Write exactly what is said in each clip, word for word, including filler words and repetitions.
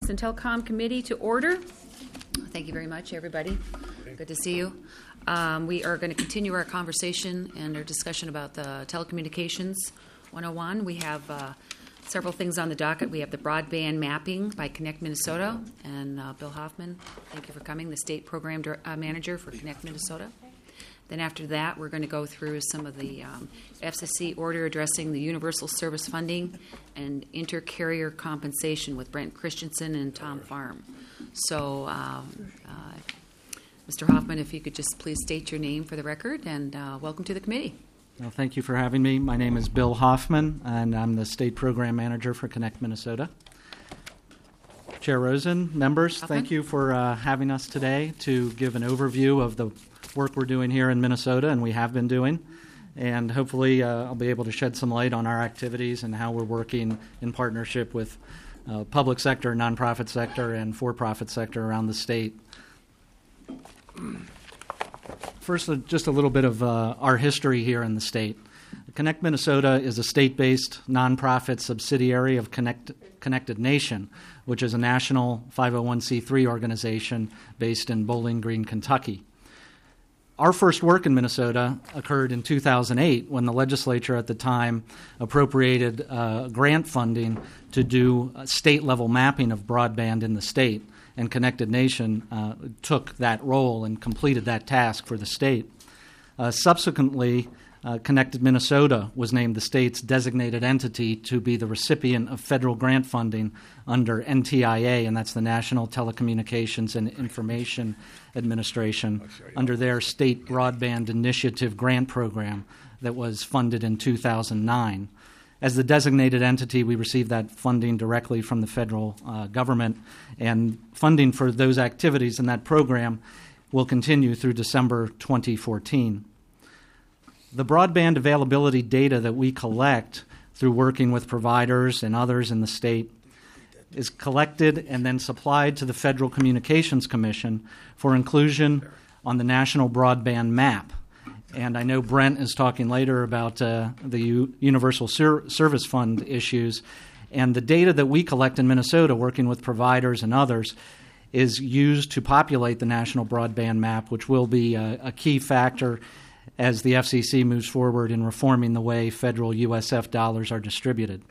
and Telecom Committee to order. Thank you very much, everybody. Good to see you. Um, we are going to continue our conversation and our discussion about the Telecommunications one oh one. We have uh, several things on the docket. We have the broadband mapping by Connect Minnesota, and uh, Bill Hoffman, thank you for coming, the State Program uh, Manager for Connect Minnesota. Then after that, we're going to go through some of the um, F C C order addressing the universal service funding and inter-carrier compensation with Brent Christensen and Tom Farm. So, um, uh, Mister Hoffman, if you could just please state your name for the record, and uh, welcome to the committee. Well, thank you for having me. My name is Bill Hoffman, and I'm the State Program Manager for Connect Minnesota. Chair Rosen, members, Hoffman? Thank you for uh, having us today to give an overview of the work we're doing here in Minnesota, and we have been doing. And hopefully uh, I'll be able to shed some light on our activities and how we're working in partnership with uh, public sector, nonprofit sector, and for-profit sector around the state. First, uh, just a little bit of uh, our history here in the state. Connect Minnesota is a state-based nonprofit subsidiary of Connect, Connected Nation, which is a national five oh one c three organization based in Bowling Green, Kentucky. Our first work in Minnesota occurred in two thousand eight when the legislature at the time appropriated uh, grant funding to do state-level mapping of broadband in the state, and Connected Nation uh, took that role and completed that task for the state. Uh, subsequently, uh, Connected Minnesota was named the state's designated entity to be the recipient of federal grant funding under N T I A, and that's the National Telecommunications and Information Administration, under their State Broadband Initiative grant program that was funded in two thousand nine. As the designated entity, we received that funding directly from the federal uh, government, and funding for those activities in that program will continue through December twenty fourteen. The broadband availability data that we collect through working with providers and others in the state is collected and then supplied to the Federal Communications Commission for inclusion on the National Broadband Map. And I know Brent is talking later about uh, the U- Universal Ser- Service Fund issues. And the data that we collect in Minnesota, working with providers and others, is used to populate the National Broadband Map, which will be a, a key factor as the F C C moves forward in reforming the way federal U S F dollars are distributed.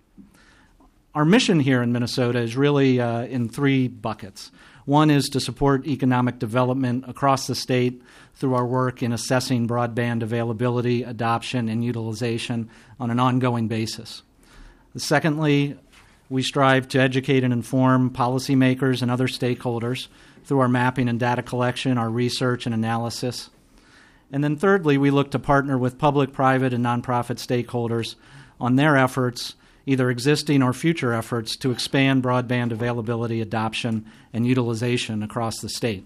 Our mission here in Minnesota is really uh, in three buckets. One is to support economic development across the state through our work in assessing broadband availability, adoption, and utilization on an ongoing basis. Secondly, we strive to educate and inform policymakers and other stakeholders through our mapping and data collection, our research and analysis. And then thirdly, we look to partner with public, private, and nonprofit stakeholders on their efforts, either existing or future efforts, to expand broadband availability, adoption, and utilization across the state.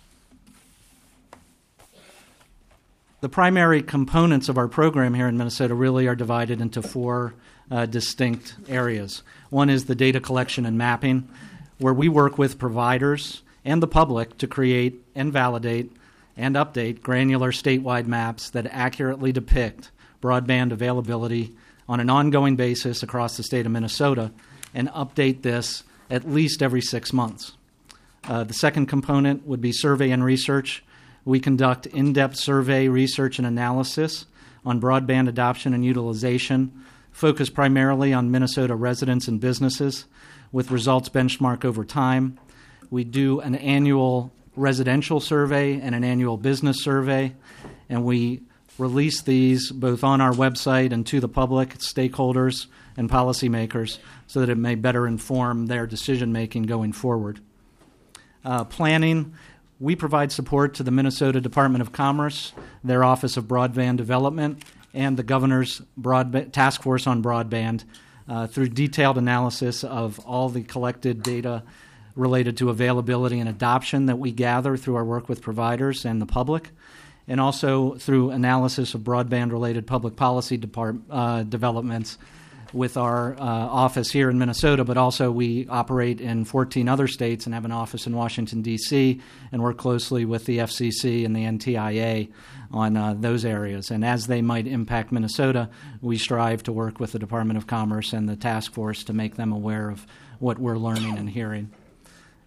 The primary components of our program here in Minnesota really are divided into four uh, distinct areas. One is the data collection and mapping, where we work with providers and the public to create and validate and update granular statewide maps that accurately depict broadband availability on an ongoing basis across the state of Minnesota, and update this at least every six months. Uh, the second component would be survey and research. We conduct in-depth survey, research, and analysis on broadband adoption and utilization, focused primarily on Minnesota residents and businesses, with results benchmarked over time. We do an annual residential survey and an annual business survey, and we release these both on our website and to the public, stakeholders, and policymakers so that it may better inform their decision-making going forward. Uh, planning, we provide support to the Minnesota Department of Commerce, their Office of Broadband Development, and the Governor's broadba- Task Force on Broadband uh, through detailed analysis of all the collected data related to availability and adoption that we gather through our work with providers and the public, and also through analysis of broadband-related public policy depart, uh, developments with our uh, office here in Minnesota, but also we operate in fourteen other states and have an office in Washington, D C, and work closely with the F C C and the N T I A on uh, those areas. And as they might impact Minnesota, we strive to work with the Department of Commerce and the task force to make them aware of what we're learning and hearing.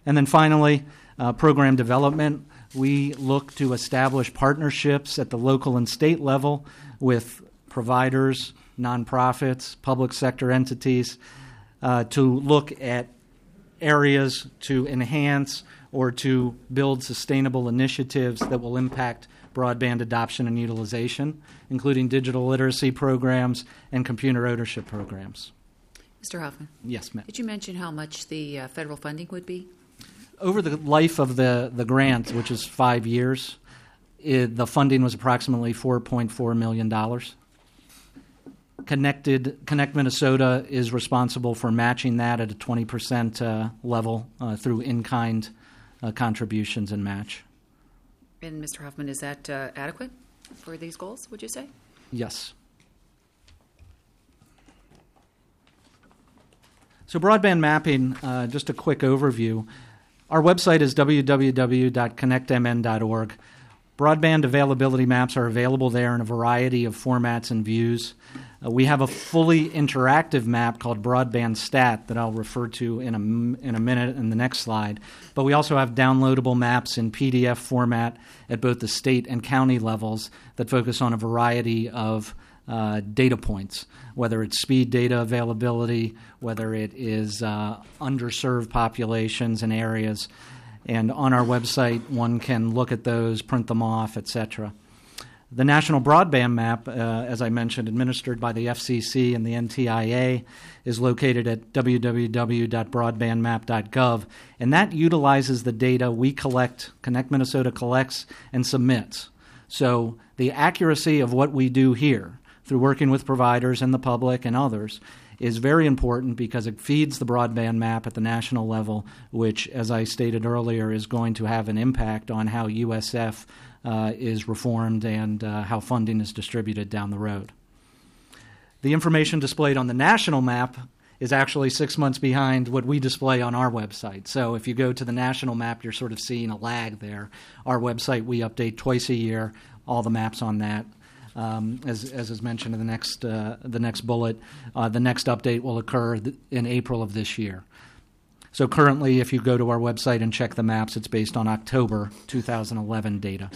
And then finally, uh, program development. We look to establish partnerships at the local and state level with providers, nonprofits, public sector entities, uh, to look at areas to enhance or to build sustainable initiatives that will impact broadband adoption and utilization, including digital literacy programs and computer ownership programs. Mister Huffman? Yes, ma'am. Did you mention how much the uh, federal funding would be? Over the life of the, the grant, which is five years, it, the funding was approximately four point four million dollars. Connected Connect Minnesota is responsible for matching that at a twenty percent uh, level uh, through in-kind uh, contributions and match. And Mister Huffman, is that uh, adequate for these goals, would you say? Yes. So broadband mapping, uh, just a quick overview. Our website is w w w dot connect m n dot org. Broadband availability maps are available there in a variety of formats and views. Uh, we have a fully interactive map called Broadband Stat that I'll refer to in a, in a minute in the next slide. But we also have downloadable maps in P D F format at both the state and county levels that focus on a variety of uh, data points, whether it's speed data availability, whether it is uh, underserved populations and areas. And on our website, one can look at those, print them off, et cetera. The National Broadband Map, uh, as I mentioned, administered by the F C C and the N T I A, is located at w w w dot broadband map dot gov, and that utilizes the data we collect, Connect Minnesota collects and submits. So the accuracy of what we do here, through working with providers and the public and others, is very important because it feeds the broadband map at the national level, which, as I stated earlier, is going to have an impact on how U S F uh, is reformed and uh, how funding is distributed down the road. The information displayed on the national map is actually six months behind what we display on our website. So if you go to the national map, you're sort of seeing a lag there. Our website, we update twice a year, all the maps on that. Um, as, as is mentioned in the next uh, the next bullet, uh, the next update will occur th- in April of this year. So currently, if you go to our website and check the maps, it's based on October two thousand eleven data.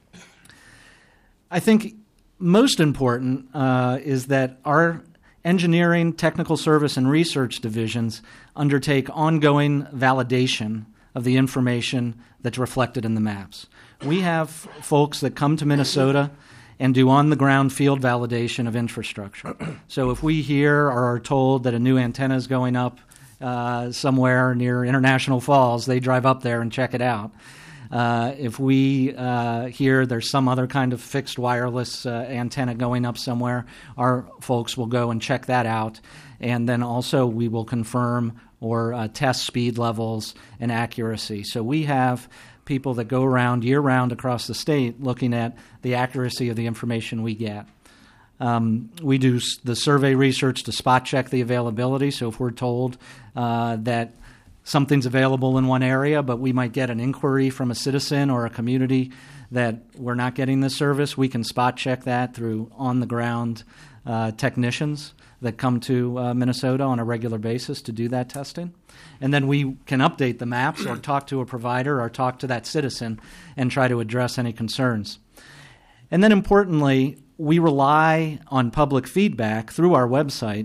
I think most important uh, is that our engineering, technical service, and research divisions undertake ongoing validation of the information that's reflected in the maps. We have folks that come to Minnesota and do on-the-ground field validation of infrastructure. So if we hear or are told that a new antenna is going up uh, somewhere near International Falls, they drive up there and check it out. Uh, if we uh, hear there's some other kind of fixed wireless uh, antenna going up somewhere, our folks will go and check that out. And then also we will confirm or uh, test speed levels and accuracy. So we have people that go around year-round across the state looking at the accuracy of the information we get. Um, we do s- the survey research to spot-check the availability. So if we're told uh, that something's available in one area, but we might get an inquiry from a citizen or a community that we're not getting this service, we can spot-check that through on-the-ground uh, technicians that come to uh, Minnesota on a regular basis to do that testing. And then we can update the maps or talk to a provider or talk to that citizen and try to address any concerns. And then importantly, we rely on public feedback through our website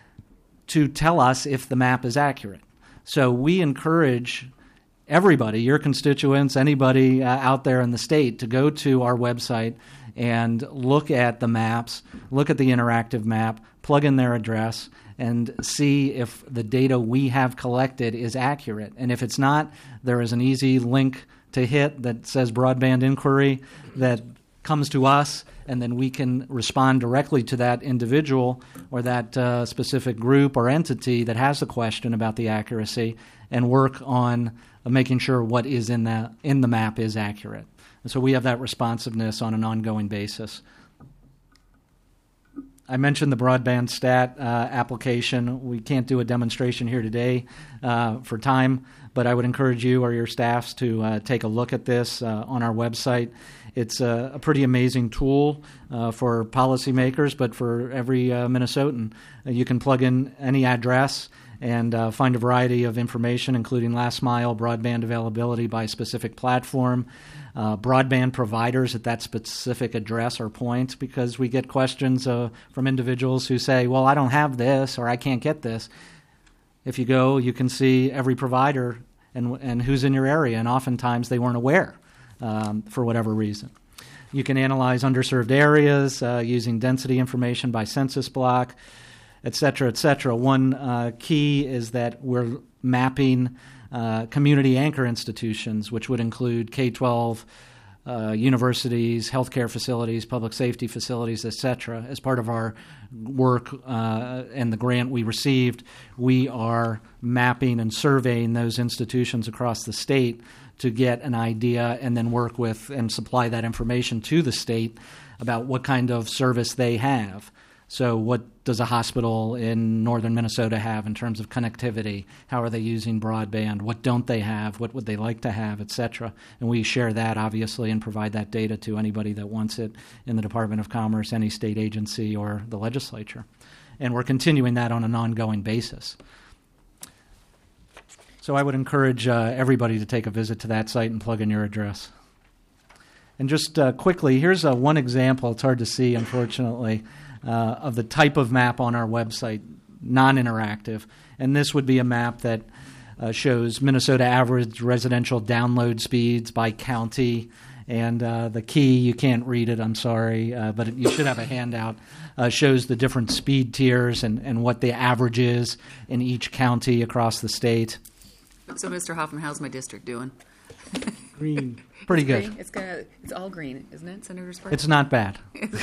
to tell us if the map is accurate. So we encourage everybody, your constituents, anybody uh, out there in the state, to go to our website and look at the maps, look at the interactive map, plug in their address, and see if the data we have collected is accurate. And if it's not, there is an easy link to hit that says broadband inquiry that comes to us, and then we can respond directly to that individual or that uh, specific group or entity that has a question about the accuracy and work on uh, making sure what is in, that, in the map is accurate. And so we have that responsiveness on an ongoing basis. I mentioned the Broadband Stat uh, application. We can't do a demonstration here today uh, for time, but I would encourage you or your staffs to uh, take a look at this uh, on our website. It's a, a pretty amazing tool uh, for policymakers, but for every uh, Minnesotan. Uh, you can plug in any address, and uh, find a variety of information, including last mile broadband availability by specific platform, uh, broadband providers at that specific address or point, because we get questions uh, from individuals who say, well, I don't have this or I can't get this. If you go, you can see every provider and, and who's in your area, and oftentimes they weren't aware um, for whatever reason. You can analyze underserved areas uh, using density information by census block, et cetera, et cetera. One uh, key is that we're mapping uh, community anchor institutions, which would include K twelve, uh, universities, healthcare facilities, public safety facilities, et cetera. As part of our work uh, and the grant we received, we are mapping and surveying those institutions across the state to get an idea and then work with and supply that information to the state about what kind of service they have. So what does a hospital in northern Minnesota have in terms of connectivity? How are they using broadband? What don't they have? What would they like to have, et cetera? And we share that, obviously, and provide that data to anybody that wants it in the Department of Commerce, any state agency, or the legislature. And we're continuing that on an ongoing basis. So I would encourage uh, everybody to take a visit to that site and plug in your address. And just uh, quickly, here's uh, one example. It's hard to see, unfortunately, uh, of the type of map on our website, non-interactive. And this would be a map that uh, shows Minnesota average residential download speeds by county. And uh, the key, you can't read it, I'm sorry, uh, but you should have a handout, uh, shows the different speed tiers and, and what the average is in each county across the state. So, Mister Hoffman, how's my district doing? Green. Pretty It's good. green. It's gonna, It's all green, isn't it, Senator Sparks? It's not bad.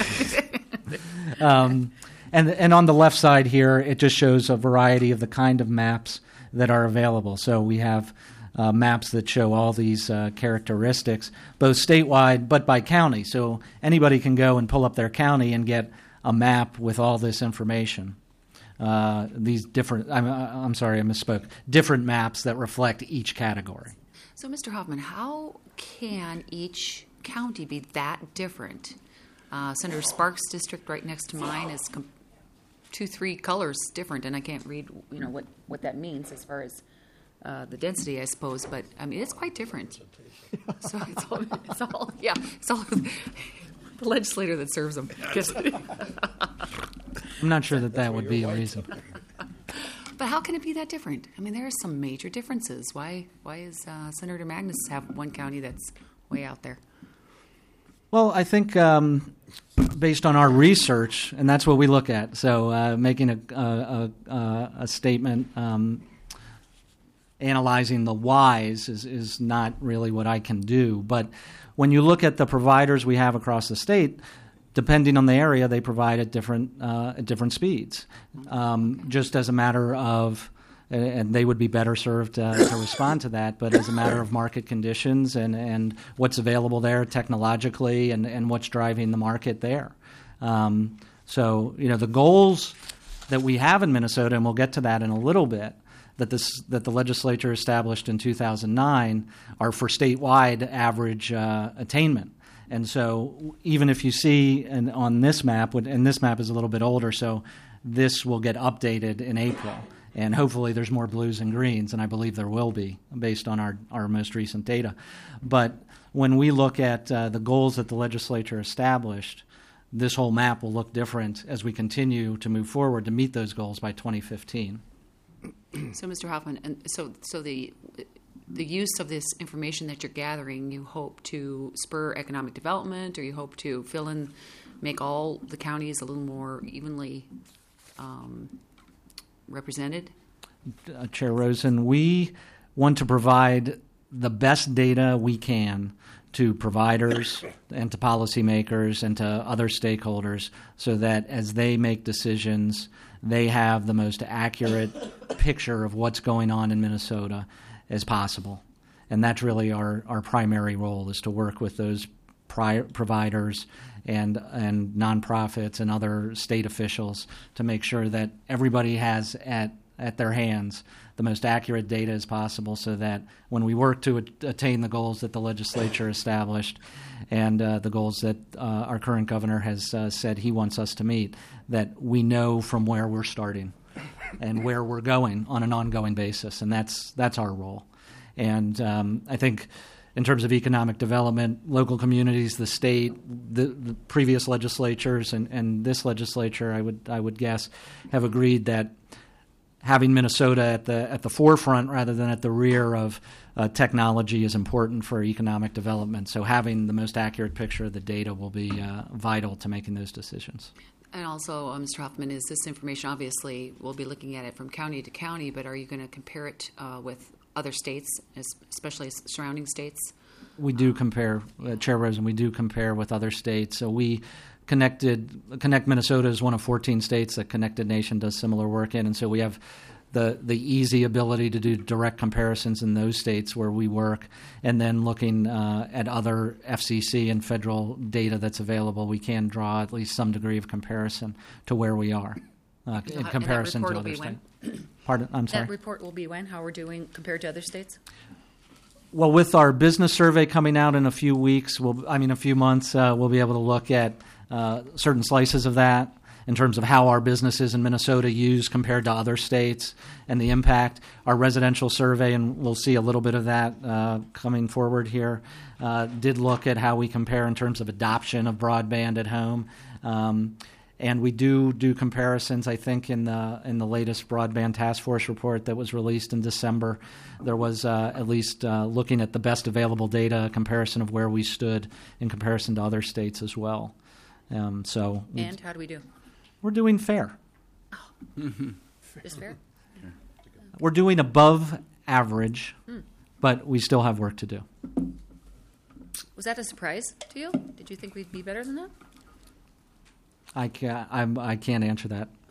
um, and and on the left side here, it just shows a variety of the kind of maps that are available. So we have uh, maps that show all these uh, characteristics, both statewide but by county. So anybody can go and pull up their county and get a map with all this information. Uh, these different, I'm, I'm sorry, I misspoke, different maps that reflect each category. So, Mister Hoffman, how can each county be that different? Uh, Senator Sparks' district right next to mine is com- two, three colors different, and I can't read, you know, what, what that means as far as uh, the density, I suppose. But I mean, it's quite different. So it's all, it's all, yeah, it's all the legislator that serves them. I'm not sure that that would be a reason. But how can it be that different? I mean, there are some major differences. Why Why is uh, Senator Magnus have one county that's way out there? Well, I think um, based on our research, and that's what we look at, so uh, making a, a, a, a statement, um, analyzing the whys is, is not really what I can do. But when you look at the providers we have across the state, depending on the area, they provide at different uh, at different speeds, um, just as a matter of, and they would be better served uh, to respond to that, but as a matter of market conditions and, and what's available there technologically and, and what's driving the market there. Um, so, you know, the goals that we have in Minnesota, and we'll get to that in a little bit, that this that the legislature established in two thousand nine are for statewide average uh, attainment. And so even if you see and on this map, and this map is a little bit older, so this will get updated in April. And hopefully there's more blues and greens, and I believe there will be based on our, our most recent data. But when we look at uh, the goals that the legislature established, this whole map will look different as we continue to move forward to meet those goals by twenty fifteen. So, Mister Hoffman, and so so the the use of this information that you're gathering, you hope to spur economic development, or you hope to fill in, make all the counties a little more evenly um, represented? Uh, Chair Rosen, we want to provide the best data we can to providers and to policymakers and to other stakeholders so that as they make decisions, they have the most accurate picture of what's going on in Minnesota as possible. And that's really our, our primary role, is to work with those pri- providers and and nonprofits and other state officials to make sure that everybody has at, at their hands the most accurate data as possible, so that when we work to a- attain the goals that the legislature established and uh, the goals that uh, our current governor has uh, said he wants us to meet, that we know from where we're starting. and where we're going on an ongoing basis, and that's that's our role. And um, I think in terms of economic development, local communities, the state, the, the previous legislatures, and, and this legislature, I would I would guess, have agreed that having Minnesota at the at the forefront rather than at the rear of uh, technology is important for economic development. So having the most accurate picture of the data will be uh, vital to making those decisions. And also, uh, Mister Hoffman, is this information, obviously, we'll be looking at it from county to county, but are you going to compare it uh, with other states, especially surrounding states? We do compare, uh, Chairperson, we do compare with other states. So we connected, Connect Minnesota is one of fourteen states that Connected Nation does similar work in, and so we have the the easy ability to do direct comparisons in those states where we work, and then looking uh, at other F C C and federal data that's available, we can draw at least some degree of comparison to where we are uh, in comparison to other states. Pardon? I'm sorry? That report will be when? How we're doing compared to other states? Well, with our business survey coming out in a few weeks, we'll, I mean a few months, uh, we'll be able to look at uh, certain slices of that in terms of how our businesses in Minnesota use compared to other states and the impact. Our residential survey, and we'll see a little bit of that uh, coming forward here, uh, did look at how we compare in terms of adoption of broadband at home. Um, and we do do comparisons, I think, in the in the latest Broadband Task Force report that was released in December. There was uh, at least uh, looking at the best available data, a comparison of where we stood in comparison to other states as well. Um, so, and how do we do? We're doing fair. Oh. Just fair? We're doing above average, hmm. but we still have work to do. Was that a surprise to you? Did you think we'd be better than that? I can't, I'm, I can't answer that. Oh.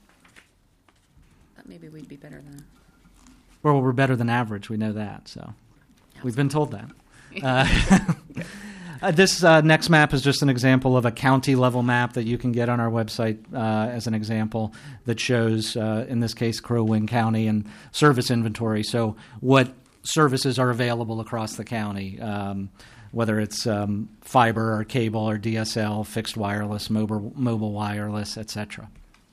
Thought maybe we'd be better than that. Well, we're better than average. We know that. So that we've been told that. uh, uh, this uh, next map is just an example of a county-level map that you can get on our website uh, as an example that shows, uh, in this case, Crow Wing County and service inventory. So what services are available across the county, um, whether it's um, fiber or cable or D S L, fixed wireless, mobile, mobile wireless, et cetera.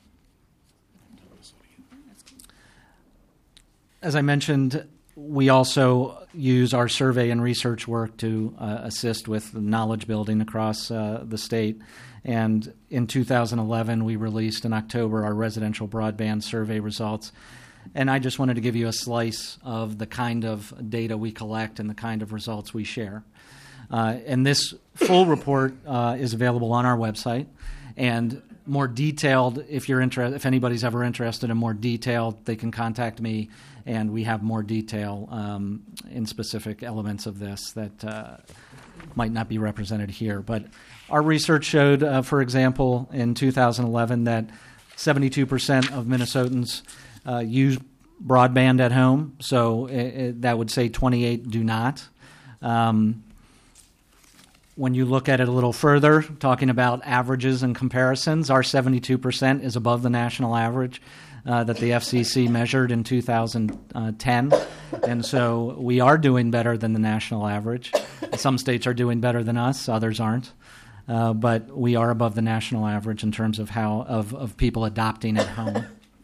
As I mentioned, we also use our survey and research work to uh, assist with knowledge building across uh, the state. And in two thousand eleven, we released in October our residential broadband survey results. And I just wanted to give you a slice of the kind of data we collect and the kind of results we share. Uh, and this full report uh, is available on our website. And more detailed, if you're interested, if anybody's ever interested in more detailed, they can contact me, and we have more detail um, in specific elements of this that uh, might not be represented here. But our research showed, uh, for example, in two thousand eleven, that seventy-two percent of Minnesotans uh, use broadband at home. So it, it, that would say twenty-eight do not. Um, When you look at it a little further, talking about averages and comparisons, our seventy-two percent is above the national average uh, that the F C C measured in two thousand ten. And so we are doing better than the national average. Some states are doing better than us, others aren't. Uh, but we are above the national average in terms of how of, of people adopting at home.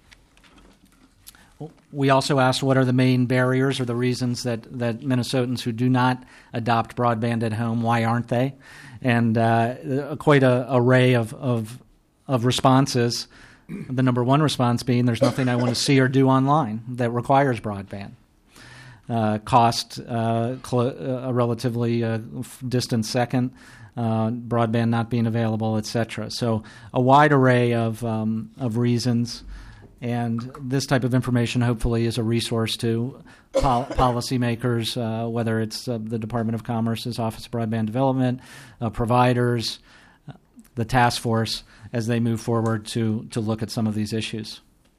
We also asked what are the main barriers or the reasons that, that Minnesotans who do not adopt broadband at home, why aren't they? And uh, quite a array of, of, of responses. The number one response being there's nothing I want to see or do online that requires broadband. Uh, cost, uh, cl- a relatively uh, distant second, uh, broadband not being available, et cetera. So a wide array of um, of reasons. And this type of information, hopefully, is a resource to pol- policymakers, uh, whether it's uh, the Department of Commerce's Office of Broadband Development, uh, providers, uh, the task force, as they move forward to, to look at some of these issues.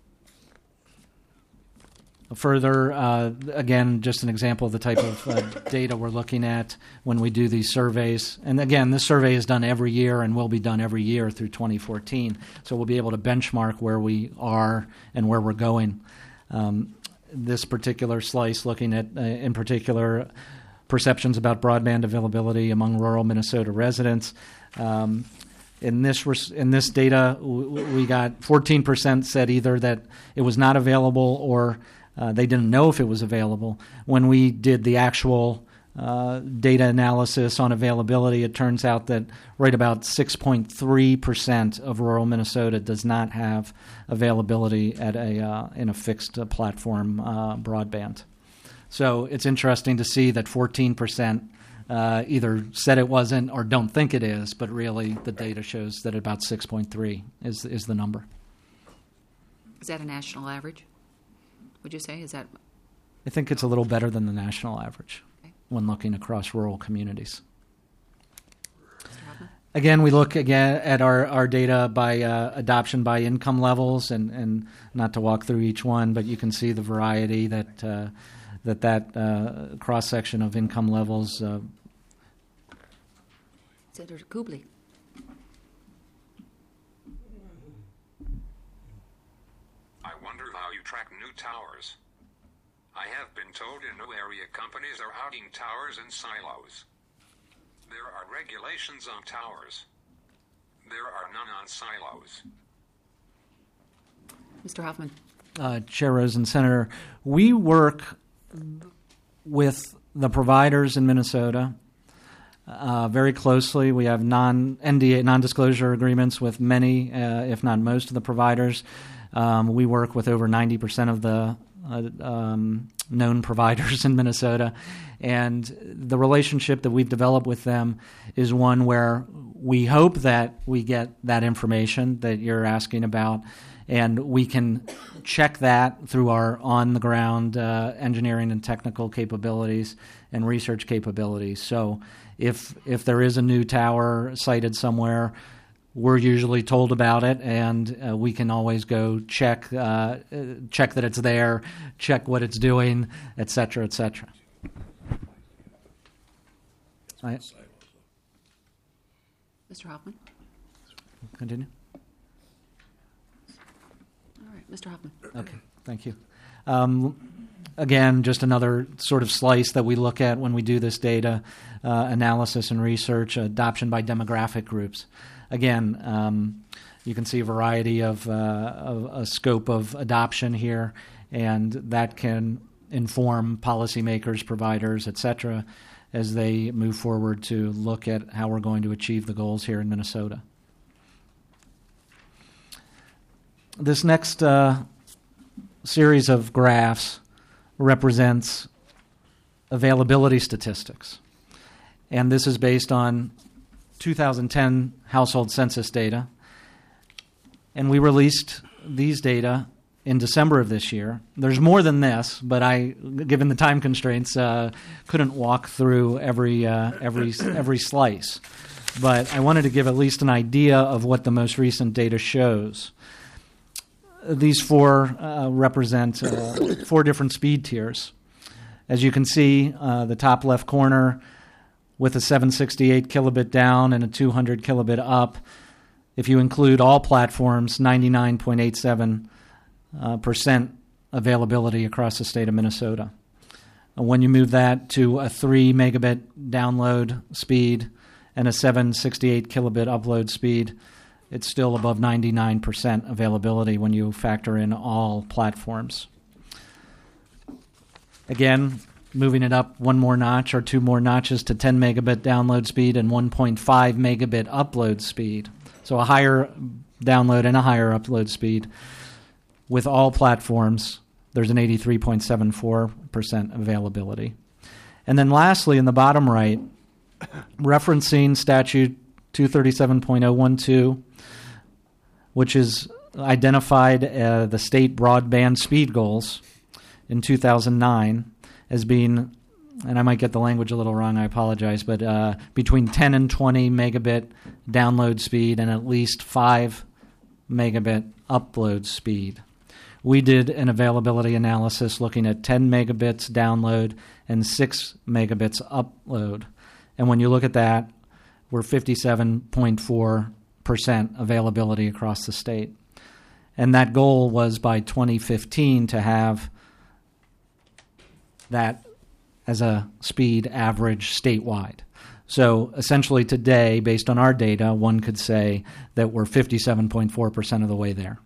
Further, uh, again, just an example of the type of uh, data we're looking at when we do these surveys. And again, this survey is done every year and will be done every year through twenty fourteen. So we'll be able to benchmark where we are and where we're going. Um, this particular slice looking at, uh, in particular, perceptions about broadband availability among rural Minnesota residents. Um, In this res- in this data, w- we got fourteen percent said either that it was not available or uh, they didn't know if it was available. When we did the actual uh, data analysis on availability, it turns out that right about six point three percent of rural Minnesota does not have availability at a uh, in a fixed uh, platform uh, broadband. So it's interesting to see that fourteen percent uh, either said it wasn't or don't think it is, but really the data shows that about six point three is is the number. Is that a national average? Would you say? Is that? I think it's a little better than the national average Okay. when looking across rural communities. Mister Hoffman? Again, we look again at our, our data by uh, adoption by income levels, and, and not to walk through each one, but you can see the variety that uh, that that uh, cross section of income levels. Uh, Senator Kubley. I wonder how you track new towers. I have been told in no area companies are outing towers in silos. There are regulations on towers. There are none on silos. Mister Hoffman. uh, Chair Rosen, Senator, we work with the providers in Minnesota uh, very closely. We have non N D A, non-disclosure agreements with many, uh, if not most, of the providers. Um, we work with over ninety percent of the uh, um, known providers in Minnesota. And the relationship that we've developed with them is one where we hope that we get that information that you're asking about, and we can check that through our on-the-ground uh, engineering and technical capabilities and research capabilities. So if if there is a new tower sited somewhere, we're usually told about it, and uh, we can always go check uh, check that it's there, check what it's doing, et cetera, et cetera. I, Mister Hoffman. continue? All right, Mister Hoffman. Okay, thank you. Um, again, just another sort of slice that we look at when we do this data uh, analysis and research, adoption by demographic groups. Again, um, you can see a variety of, uh, of a scope of adoption here, and that can inform policymakers, providers, et cetera, as they move forward to look at how we're going to achieve the goals here in Minnesota. This next uh, series of graphs represents availability statistics, and this is based on two thousand ten household census data, and we released these data in December of this year. There's more than this, but I, given the time constraints, uh, couldn't walk through every uh, every every slice. But I wanted to give at least an idea of what the most recent data shows. These four uh, represent uh, four different speed tiers. As you can see, uh, the top left corner with a seven sixty-eight kilobit down and a two hundred kilobit up. If you include all platforms, ninety-nine point eight seven uh, percent availability across the state of Minnesota. Uh, when you move that to a three megabit download speed and a seven sixty-eight kilobit upload speed, it's still above ninety-nine percent availability when you factor in all platforms. Again, moving it up one more notch or two more notches to ten megabit download speed and one point five megabit upload speed. So a higher download and a higher upload speed. With all platforms, there's an eighty-three point seven four percent availability. And then lastly, in the bottom right, referencing statute two thirty-seven point oh one two, which is identified uh, the state broadband speed goals in two thousand nine as being, and I might get the language a little wrong, I apologize, but uh, between ten and twenty megabit download speed and at least five megabit upload speed. We did an availability analysis looking at ten megabits download and six megabits upload. And when you look at that, we're fifty-seven point four percent availability across the state. And that goal was by twenty fifteen to have that as a speed average statewide. So essentially today, based on our data, one could say that we're fifty-seven point four percent of the way there.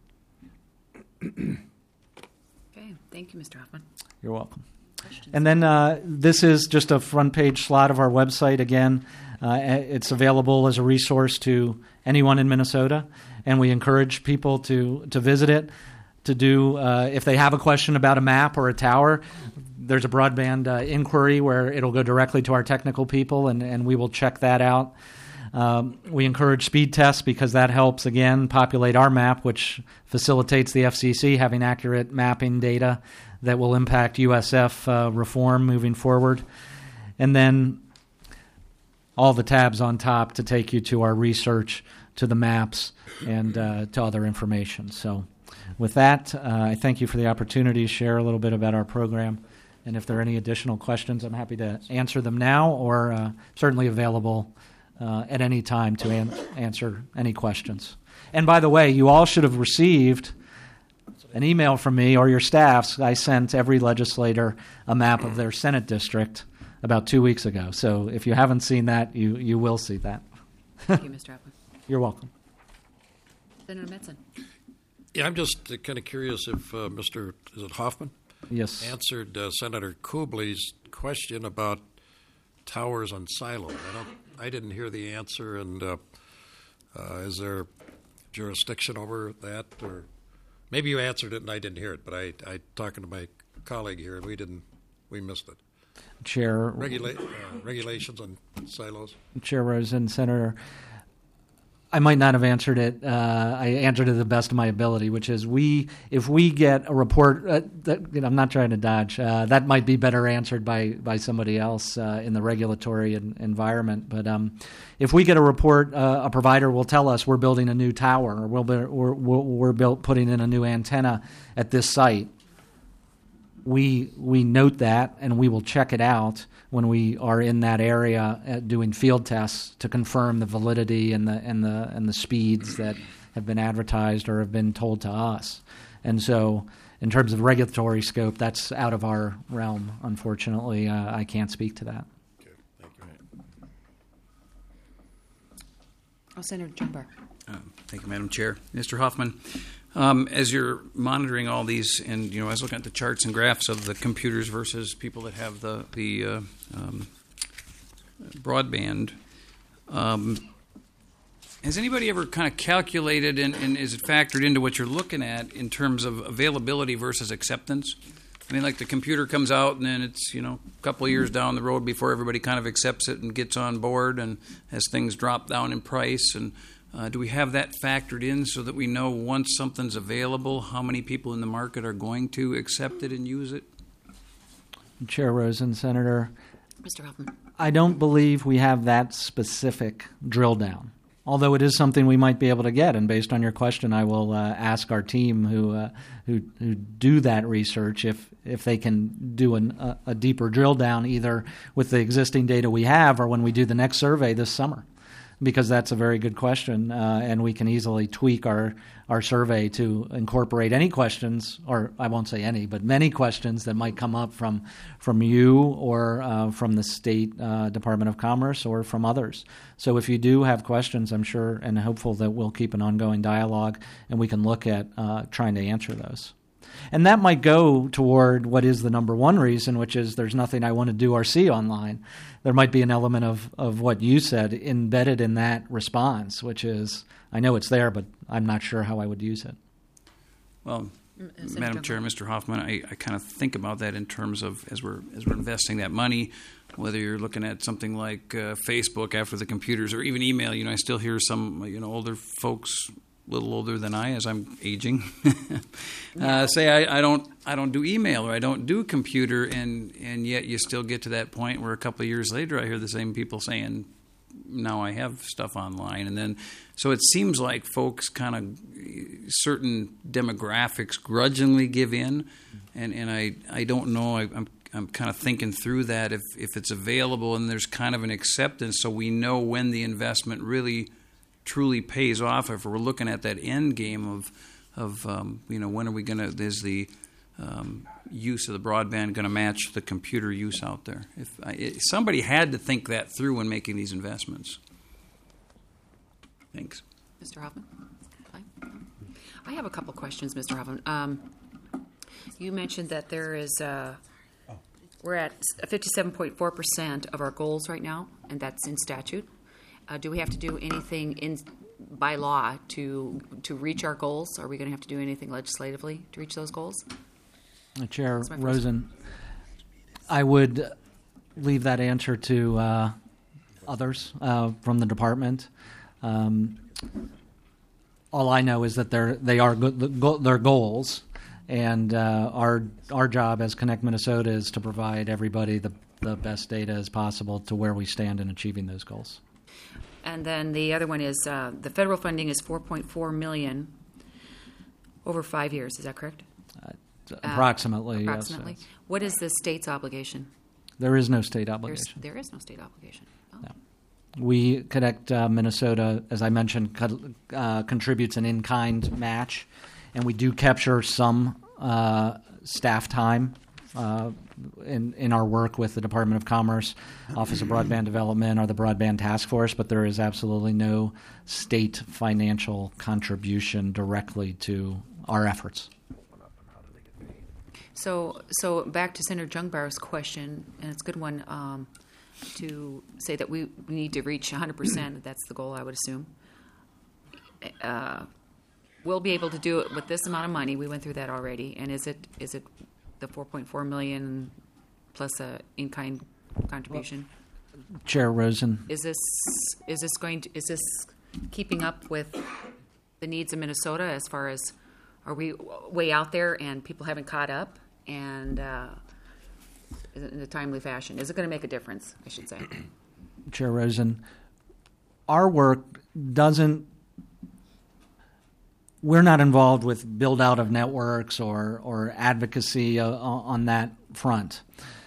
Okay, thank you, Mister Hoffman. You're welcome. Questions? And then uh, this is just a front page slot of our website. Again, uh, it's available as a resource to anyone in Minnesota, and we encourage people to, to visit it, to do, uh, if they have a question about a map or a tower, there's a broadband uh, inquiry where it'll go directly to our technical people, and, and we will check that out. Um, we encourage speed tests because that helps, again, populate our map, which facilitates the F C C having accurate mapping data that will impact U S F uh, reform moving forward. And then all the tabs on top to take you to our research, to the maps, and uh, to other information. So with that, uh, I thank you for the opportunity to share a little bit about our program. And if there are any additional questions, I'm happy to answer them now, or uh, certainly available uh, at any time to an- answer any questions. And by the way, you all should have received an email from me or your staffs. I sent every legislator a map of their Senate district about two weeks ago. So if you haven't seen that, you, you will see that. Thank you, Mister Hoffman. You're welcome. Senator Metzen. Yeah, I'm just uh, kind of curious if uh, Mister is it Hoffman Yes. answered uh, Senator Kubley's question about towers on silos. I don't, I didn't hear the answer, and uh, uh, is there jurisdiction over that, or maybe you answered it and I didn't hear it? But I, I talking to my colleague here, and we didn't, we missed it. Chair Regula- uh, regulations on silos. Chair Rosen, Senator, I might not have answered it. Uh, I answered it to the best of my ability, which is we, if we get a report, uh, that, you know, I'm not trying to dodge. Uh, that might be better answered by by somebody else uh, in the regulatory en- environment. But um, if we get a report, uh, a provider will tell us we're building a new tower, or we'll be, we're, we're, we're built, putting in a new antenna at this site. We we note that, and we will check it out when we are in that area uh, doing field tests to confirm the validity and the and the and the speeds that have been advertised or have been told to us. And so, in terms of regulatory scope, that's out of our realm. Unfortunately, uh, I can't speak to that. Okay, thank you. Oh, Senator Jumbar. Uh, thank you, Madam Chair. Mister Hoffman, um, as you're monitoring all these, and you know, I was looking at the charts and graphs of the computers versus people that have the the uh, um, broadband. Um, has anybody ever kind of calculated, and, and is it factored into what you're looking at in terms of availability versus acceptance? I mean, like the computer comes out, and then it's, you know, a couple of years down the road before everybody kind of accepts it and gets on board, and as things drop down in price, and Uh, do we have that factored in so that we know once something's available, how many people in the market are going to accept it and use it? Chair Rosen, Senator, Mister Hoffman. I don't believe we have that specific drill down, although it is something we might be able to get. And based on your question, I will uh, ask our team who, uh, who who do that research if if they can do an, a, a deeper drill down, either with the existing data we have or when we do the next survey this summer. Because that's a very good question, uh, and we can easily tweak our, our survey to incorporate any questions, or I won't say any, but many questions that might come up from from you or uh, from the State uh, Department of Commerce or from others. So if you do have questions, I'm sure and hopeful that we'll keep an ongoing dialogue and we can look at uh, trying to answer those. And that might go toward what is the number one reason, which is there's nothing I want to do or see online. There might be an element of, of what you said embedded in that response, which is, I know it's there, but I'm not sure how I would use it. Well, Senator Madam Jumbo. Chair, Mister Hoffman, I, I kind of think about that in terms of as we're as we're investing that money, whether you're looking at something like uh, Facebook after the computers or even email. You know, I still hear some you know older folks, a little older than I, as I'm aging, uh, say I, I don't I don't do email or I don't do computer, and and yet you still get to that point where a couple of years later I hear the same people saying, now I have stuff online. And then so it seems like folks kind of certain demographics grudgingly give in, and and I I don't know. I, I'm I'm kind of thinking through that if if it's available and there's kind of an acceptance, so we know when the investment really truly pays off. If we're looking at that end game of of um, you know when are we going to there's the um, use of the broadband going to match the computer use out there? If, I, if somebody had to think that through when making these investments. Thanks. Mister Hoffman? I have a couple questions, Mister Hoffman. Um, you mentioned that there is, uh, we're at fifty-seven point four percent of our goals right now, and that's in statute. Uh, do we have to do anything in by law to to reach our goals? Are we going to have to do anything legislatively to reach those goals? Uh, Chair my first Rosen, I would leave that answer to uh, others uh, from the department. Um, all I know is that they're they are go- the go- their goals, and uh, our our job as Connect Minnesota is to provide everybody the the best data as possible to where we stand in achieving those goals. And then the other one is uh, the federal funding is four point four million over five years. Is that correct? Uh, approximately. Approximately. Yes, yes. What is the state's obligation? There is no state There's, obligation. there is no state obligation. Oh. No. We Connect uh, Minnesota, as I mentioned, co- uh, contributes an in-kind match, and we do capture some uh, staff time uh, in in our work with the Department of Commerce, Office of Broadband Development, or the Broadband Task Force. But there is absolutely no state financial contribution directly to our efforts. So, so back to Senator Jungbar's question, and it's a good one, um, to say that we, we need to reach one hundred percent. That's the goal, I would assume. Uh, we'll be able to do it with this amount of money. We went through that already. And is it is it the four point four million plus a in-kind contribution? Chair Rosen. Is this is this going to is this keeping up with the needs of Minnesota as far as are we way out there and people haven't caught up and uh, in a timely fashion? Is it going to make a difference, I should say? Chair Rosen, our work doesn't, we're not involved with build out of networks or, or advocacy uh, on that front.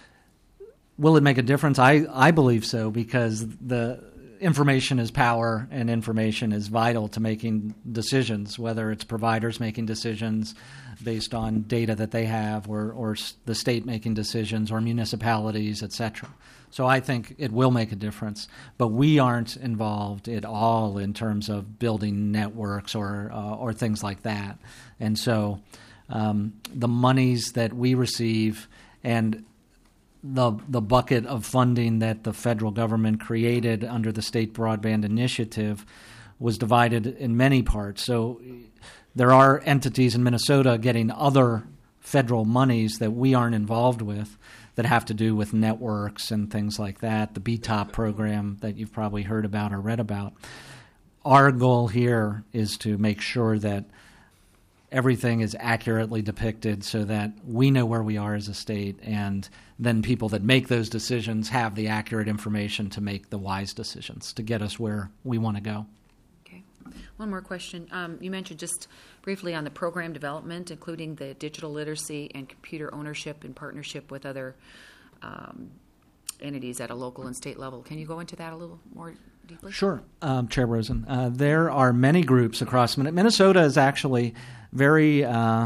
Will it make a difference? I, I believe so, because the information is power and information is vital to making decisions, whether it's providers making decisions based on data that they have or, or the state making decisions or municipalities, et cetera. So I think it will make a difference, but we aren't involved at all in terms of building networks or uh, or things like that. And so um, the monies that we receive and the the bucket of funding that the federal government created under the State Broadband Initiative was divided in many parts. So there are entities in Minnesota getting other federal monies that we aren't involved with that have to do with networks and things like that, the B T O P program that you've probably heard about or read about. Our goal here is to make sure that everything is accurately depicted so that we know where we are as a state, and then people that make those decisions have the accurate information to make the wise decisions to get us where we want to go. Okay. One more question. Um, you mentioned just briefly on the program development, including the digital literacy and computer ownership in partnership with other um, entities at a local and state level. Can you go into that a little more deeply? Sure, um, Chair Rosen. Uh, there are many groups across Minnesota. Minnesota is actually very uh,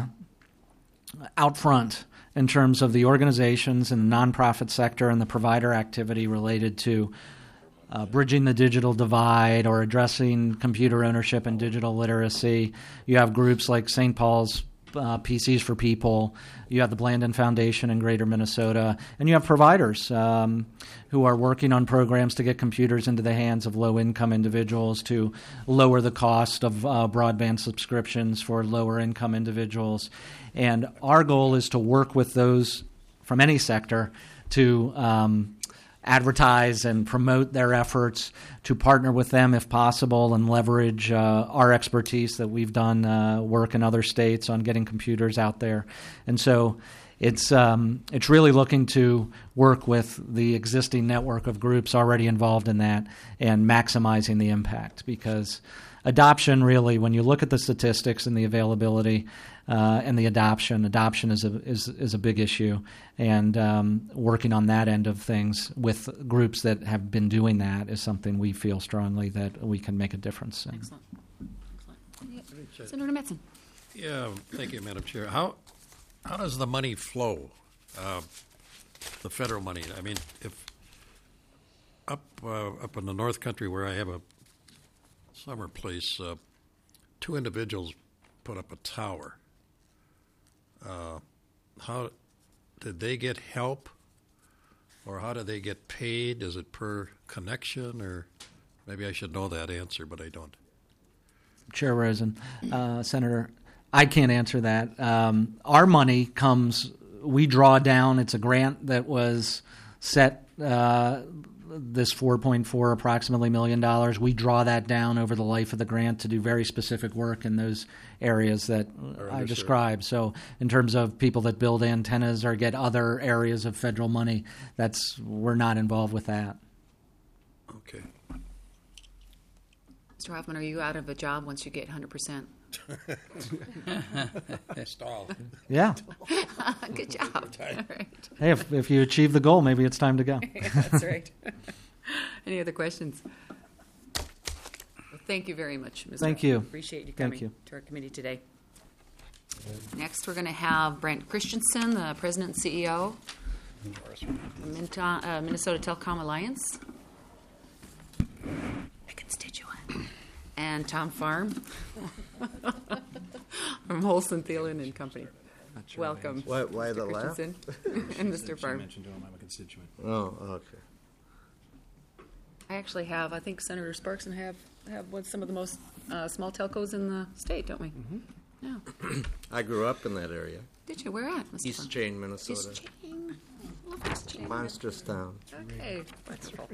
out front in terms of the organizations and the nonprofit sector and the provider activity related to uh, bridging the digital divide or addressing computer ownership and digital literacy. You have groups like Saint Paul's Uh, P Cs for People, you have the Blandin Foundation in Greater Minnesota, and you have providers um, who are working on programs to get computers into the hands of low-income individuals to lower the cost of uh, broadband subscriptions for lower-income individuals. And our goal is to work with those from any sector to um, advertise and promote their efforts, to partner with them if possible and leverage uh, our expertise that we've done uh, work in other states on getting computers out there. And so it's um, it's really looking to work with the existing network of groups already involved in that and maximizing the impact, because adoption really, when you look at the statistics and the availability uh, and the adoption, adoption is a is is a big issue, and um, working on that end of things with groups that have been doing that is something we feel strongly that we can make a difference in. Excellent. Excellent. Yeah. Senator Metzen. Yeah, thank you, Madam Chair. How how does the money flow? Uh, the federal money. I mean, if up uh, up in the North Country where I have a summer place, uh, two individuals put up a tower. Uh, how did they get help, or how do they get paid? Is it per connection, or maybe I should know that answer, but I don't. Chair Rosen, uh, Senator, I can't answer that. Um, our money comes, we draw down. It's a grant that was set. Uh, this four point four approximately million dollars. We draw that down over the life of the grant to do very specific work in those areas that I described. So in terms of people that build antennas or get other areas of federal money, that's we're not involved with that. Okay. Mister Hoffman, are you out of a job once you get one hundred percent? Stall. Yeah. Good job. All right. Hey, if, if you achieve the goal, maybe it's time to go. Yeah, that's right. Any other questions? Well, thank you very much, Mister Thank you. Appreciate you Thank coming you. to our committee today. Next, we're going to have Brent Christensen, the President and C E O of Minto- uh, Minnesota Telecom Alliance. A constituent. And Tom Farm from Holson Thielen and Company. Sure Welcome. Why, why the Mister laugh? Christensen and Mister She Farm. mentioned to him I'm a constituent. Oh, okay. I actually have, I think Senator Sparks and have, have what, some of the most uh, small telcos in the state, don't we? Mm-hmm. Yeah. I grew up in that area. Did you? Where at, Mister East Farm? Chain, Minnesota. East Chain. Love East Chain. Monstrous town. Okay. Wonderful.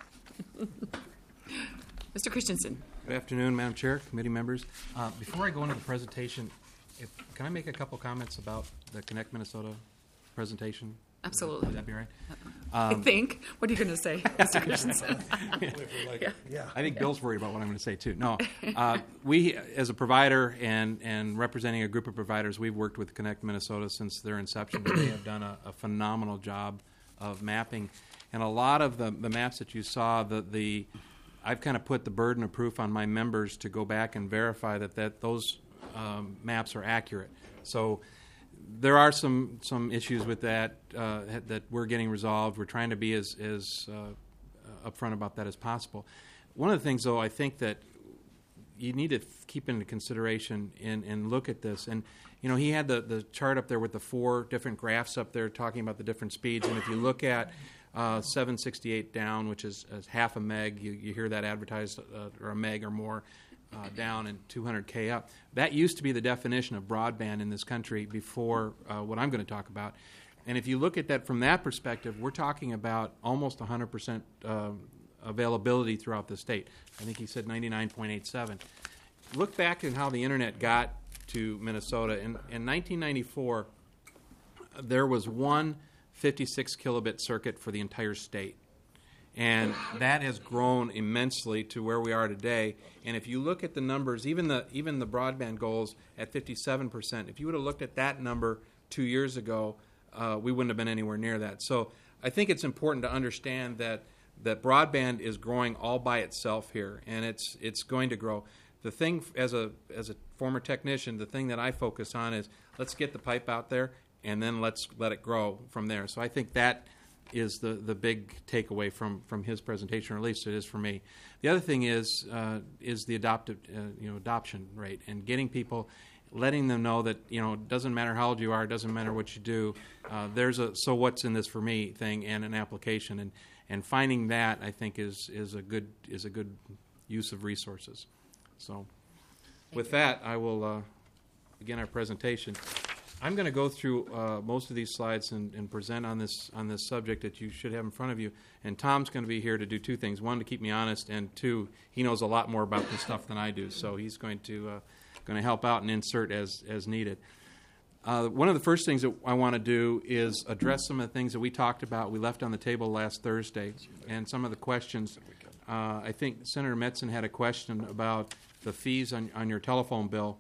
Mister Christensen. Good afternoon, Madam Chair, committee members. Uh, before I go into the presentation, if, can I make a couple comments about the Connect Minnesota presentation? Absolutely. Would that be right? I think. What are you going to say, Mister Christensen? Yeah. I think Bill's worried about what I'm going to say, too. No. Uh, we, as a provider and, and representing a group of providers, we've worked with Connect Minnesota since their inception. They have done a, a phenomenal job of mapping. And a lot of the, the maps that you saw, the, the I've kind of put the burden of proof on my members to go back and verify that, that those um, maps are accurate. So there are some, some issues with that uh, that we're getting resolved. We're trying to be as, as uh, upfront about that as possible. One of the things, though, I think that you need to keep into consideration and, and look at this. And, you know, he had the, the chart up there with the four different graphs up there talking about the different speeds. And if you look at uh, seven sixty-eight down, which is, is half a meg, you, you hear that advertised, uh, or a meg or more, Uh, down and two hundred K up. That used to be the definition of broadband in this country before uh, what I'm going to talk about. And if you look at that from that perspective, we're talking about almost one hundred percent uh, availability throughout the state. I think he said ninety-nine point eight seven. Look back at how the Internet got to Minnesota. In, in nineteen ninety-four, there was one fifty-six kilobit circuit for the entire state. And that has grown immensely to where we are today. And if you look at the numbers, even the even the broadband goals at fifty-seven percent, if you would have looked at that number two years ago, uh, we wouldn't have been anywhere near that. So I think it's important to understand that that broadband is growing all by itself here, and it's it's going to grow. The thing, as a as a former technician, the thing that I focus on is let's get the pipe out there, and then let's let it grow from there. So I think that is the, the big takeaway from, from his presentation, or at least it is for me. The other thing is uh, is the adoptive, uh, you know, adoption rate, and getting people, letting them know that, you know, it doesn't matter how old you are, it doesn't matter what you do. Uh, there's a so what's in this for me thing and an application, and, and finding that I think is is a good is a good use of resources. So, with that, I will uh, begin our presentation. I'm going to go through uh, most of these slides and, and present on this on this subject that you should have in front of you. And Tom's going to be here to do two things: one, to keep me honest, and two, he knows a lot more about this stuff than I do, so he's going to uh, going to help out and insert as as needed. Uh, one of the first things that I want to do is address some of the things that we talked about, we left on the table last Thursday, and some of the questions. Uh, I think Senator Metzen had a question about the fees on, on your telephone bill.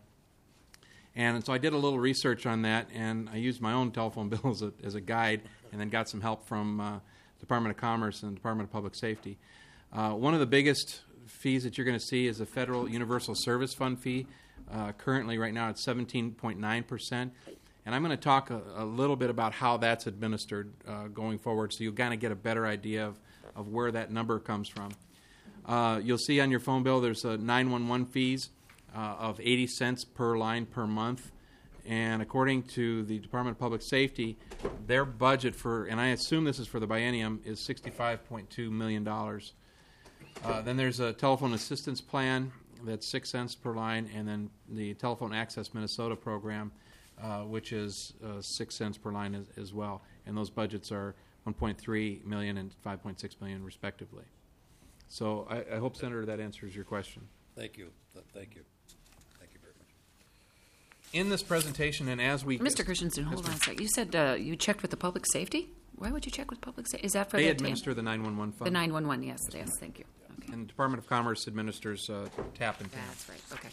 And so I did a little research on that, and I used my own telephone bill as a, as a guide, and then got some help from uh, Department of Commerce and Department of Public Safety. Uh, one of the biggest fees that you're going to see is the Federal Universal Service Fund fee. Uh, currently, right now, it's seventeen point nine percent. And I'm going to talk a, a little bit about how that's administered uh, going forward, so you'll kind of get a better idea of, of where that number comes from. Uh, you'll see on your phone bill there's a nine one one fees uh, of eighty cents per line per month. And according to the Department of Public Safety, their budget for, and I assume this is for the biennium, is sixty-five point two million dollars. Uh, then there's a telephone assistance plan that's six cents per line, and then the Telephone Access Minnesota program, uh, which is uh, six cents per line as, as well. And those budgets are one point three million dollars and five point six million dollars respectively. So I, I hope, Senator, that answers your question. Thank you. Th- Thank you. Thank you very much. In this presentation, and as we... Mister Christensen, hold on a sec. You said uh, you checked with the public safety? Why would you check with public safety? Is that for They the administer the nine one one fund. The nine one one, yes, yes, thank you. Okay. And the Department of Commerce administers uh, TAP and TAP. That's right, okay.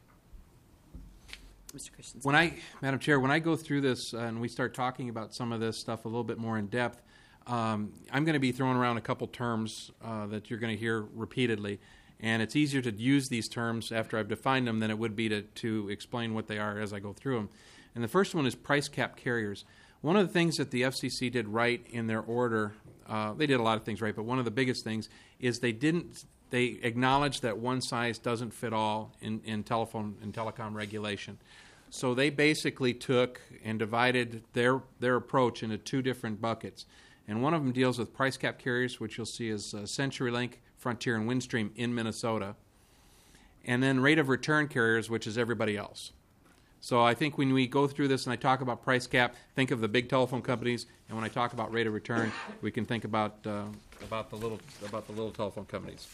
Mister Christensen. When I, Madam Chair, when I go through this uh, and we start talking about some of this stuff a little bit more in depth, um, I'm going to be throwing around a couple terms uh, that you're going to hear repeatedly. And it's easier to use these terms after I've defined them than it would be to, to explain what they are as I go through them. And the first one is price cap carriers. One of the things that the F C C did right in their order, uh, they did a lot of things right, but one of the biggest things is they didn't, they acknowledged that one size doesn't fit all in, in telephone and telecom regulation. So they basically took and divided their, their approach into two different buckets. And one of them deals with price cap carriers, which you'll see is uh, CenturyLink, Frontier, and Windstream in Minnesota. And then rate of return carriers, which is everybody else. So I think when we go through this and I talk about price cap, think of the big telephone companies, and when I talk about rate of return, we can think about uh, about the little about the little telephone companies.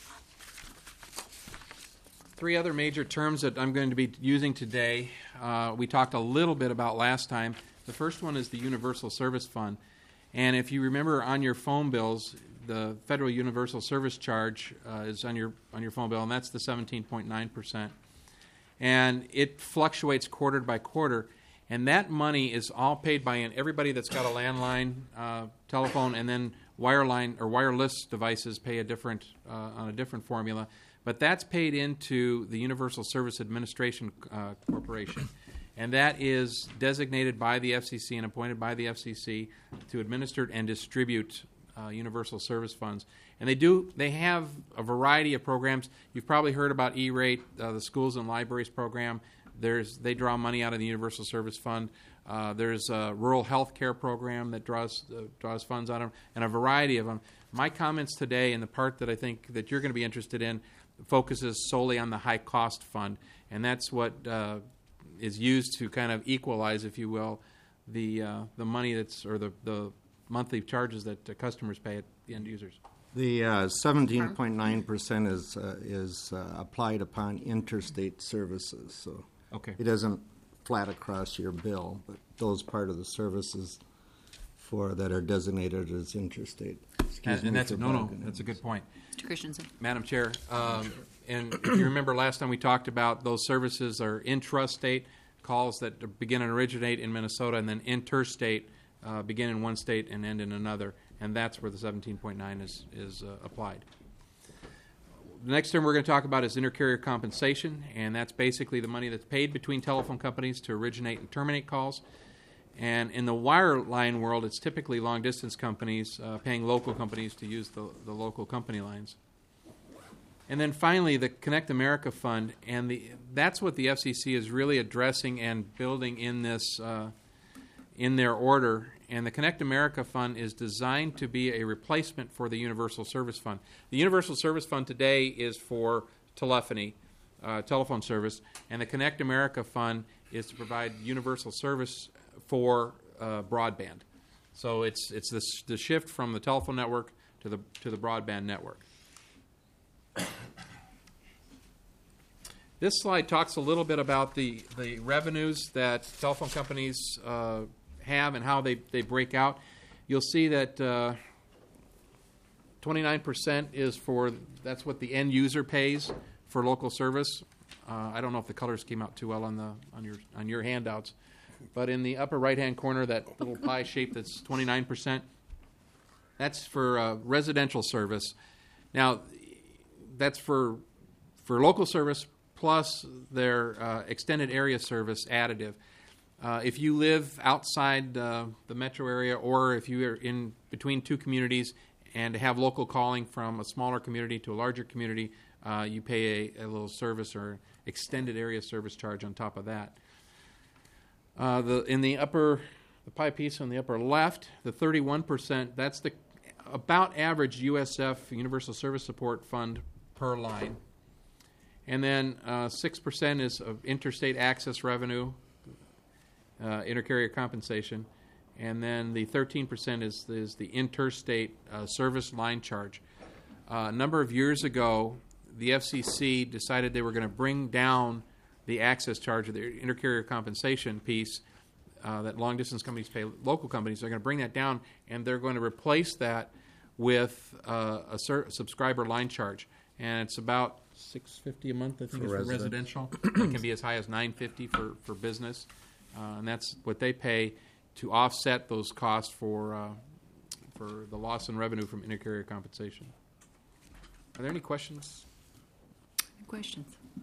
Three other major terms that I'm going to be using today, uh, we talked a little bit about last time. The first one is the Universal Service Fund. And if you remember on your phone bills, the federal universal service charge uh, is on your on your phone bill, and that's the seventeen point nine percent. And it fluctuates quarter by quarter, and that money is all paid by everybody that's got a landline uh, telephone, and then wireline or wireless devices pay a different uh, on a different formula. But that's paid into the Universal Service Administration uh, Corporation. And that is designated by the F C C and appointed by the F C C to administer and distribute uh, universal service funds. And they do. They have a variety of programs. You've probably heard about E-Rate, uh, the Schools and Libraries program. There's they draw money out of the Universal Service Fund. Uh, there's a rural health care program that draws uh, draws funds out of them, and a variety of them. My comments today, and the part that I think that you're going to be interested in, focuses solely on the high cost fund, and that's what. Uh, is used to kind of equalize, if you will, the uh, the money that's or the, the monthly charges that uh, customers pay at the end users. The uh, seventeen point nine percent is uh, is uh, applied upon interstate services, so Okay. it isn't flat across your bill, but those part of the services for that are designated as interstate. Excuse And, me and that's for no, no, bugging that's a it. good point, Mister Christensen. Madam Chair. Um, and if you remember last time we talked about those services are intrastate calls that begin and originate in Minnesota, and then interstate uh, begin in one state and end in another, and that's where the seventeen point nine is is uh, applied. The next term we're going to talk about is intercarrier compensation, and that's basically the money that's paid between telephone companies to originate and terminate calls. And in the wireline world, it's typically long-distance companies uh, paying local companies to use the, the local company lines. And then finally, the Connect America Fund, and the, that's what the F C C is really addressing and building in this uh, in their order. And the Connect America Fund is designed to be a replacement for the Universal Service Fund. The Universal Service Fund today is for telephony, uh, telephone service, and the Connect America Fund is to provide universal service for uh, broadband. So it's it's this, the shift from the telephone network to the to the broadband network. This slide talks a little bit about the, the revenues that telephone companies uh, have and how they, they break out. You'll see that uh, twenty-nine percent is for, that's what the end user pays for local service. Uh, I don't know if the colors came out too well on the on your on your handouts, but in the upper right-hand corner, that little pie shape that's twenty-nine percent, that's for uh, residential service. Now, that's for for local service plus their uh, extended area service additive. Uh, if you live outside uh, the metro area, or if you are in between two communities and have local calling from a smaller community to a larger community, uh, you pay a, a little service or extended area service charge on top of that. Uh, the in the upper, the pie piece on the upper left, the thirty-one percent, that's the about average U S F, Universal Service Support Fund, per line. And then uh, six percent is of interstate access revenue, uh, intercarrier compensation. And then the thirteen percent is, is the interstate uh, service line charge. Uh, a number of years ago, the F C C decided they were going to bring down the access charge of the intercarrier compensation piece uh, that long-distance companies pay local companies. They're going to bring that down, and they're going to replace that with uh, a sur- subscriber line charge. And it's about six dollars and fifty cents a month, I think, For is for residential. residential. It can be as high as nine dollars and fifty cents for, for business. Uh, and that's what they pay to offset those costs for uh, for the loss in revenue from intercarrier compensation. Are there any questions? Any questions?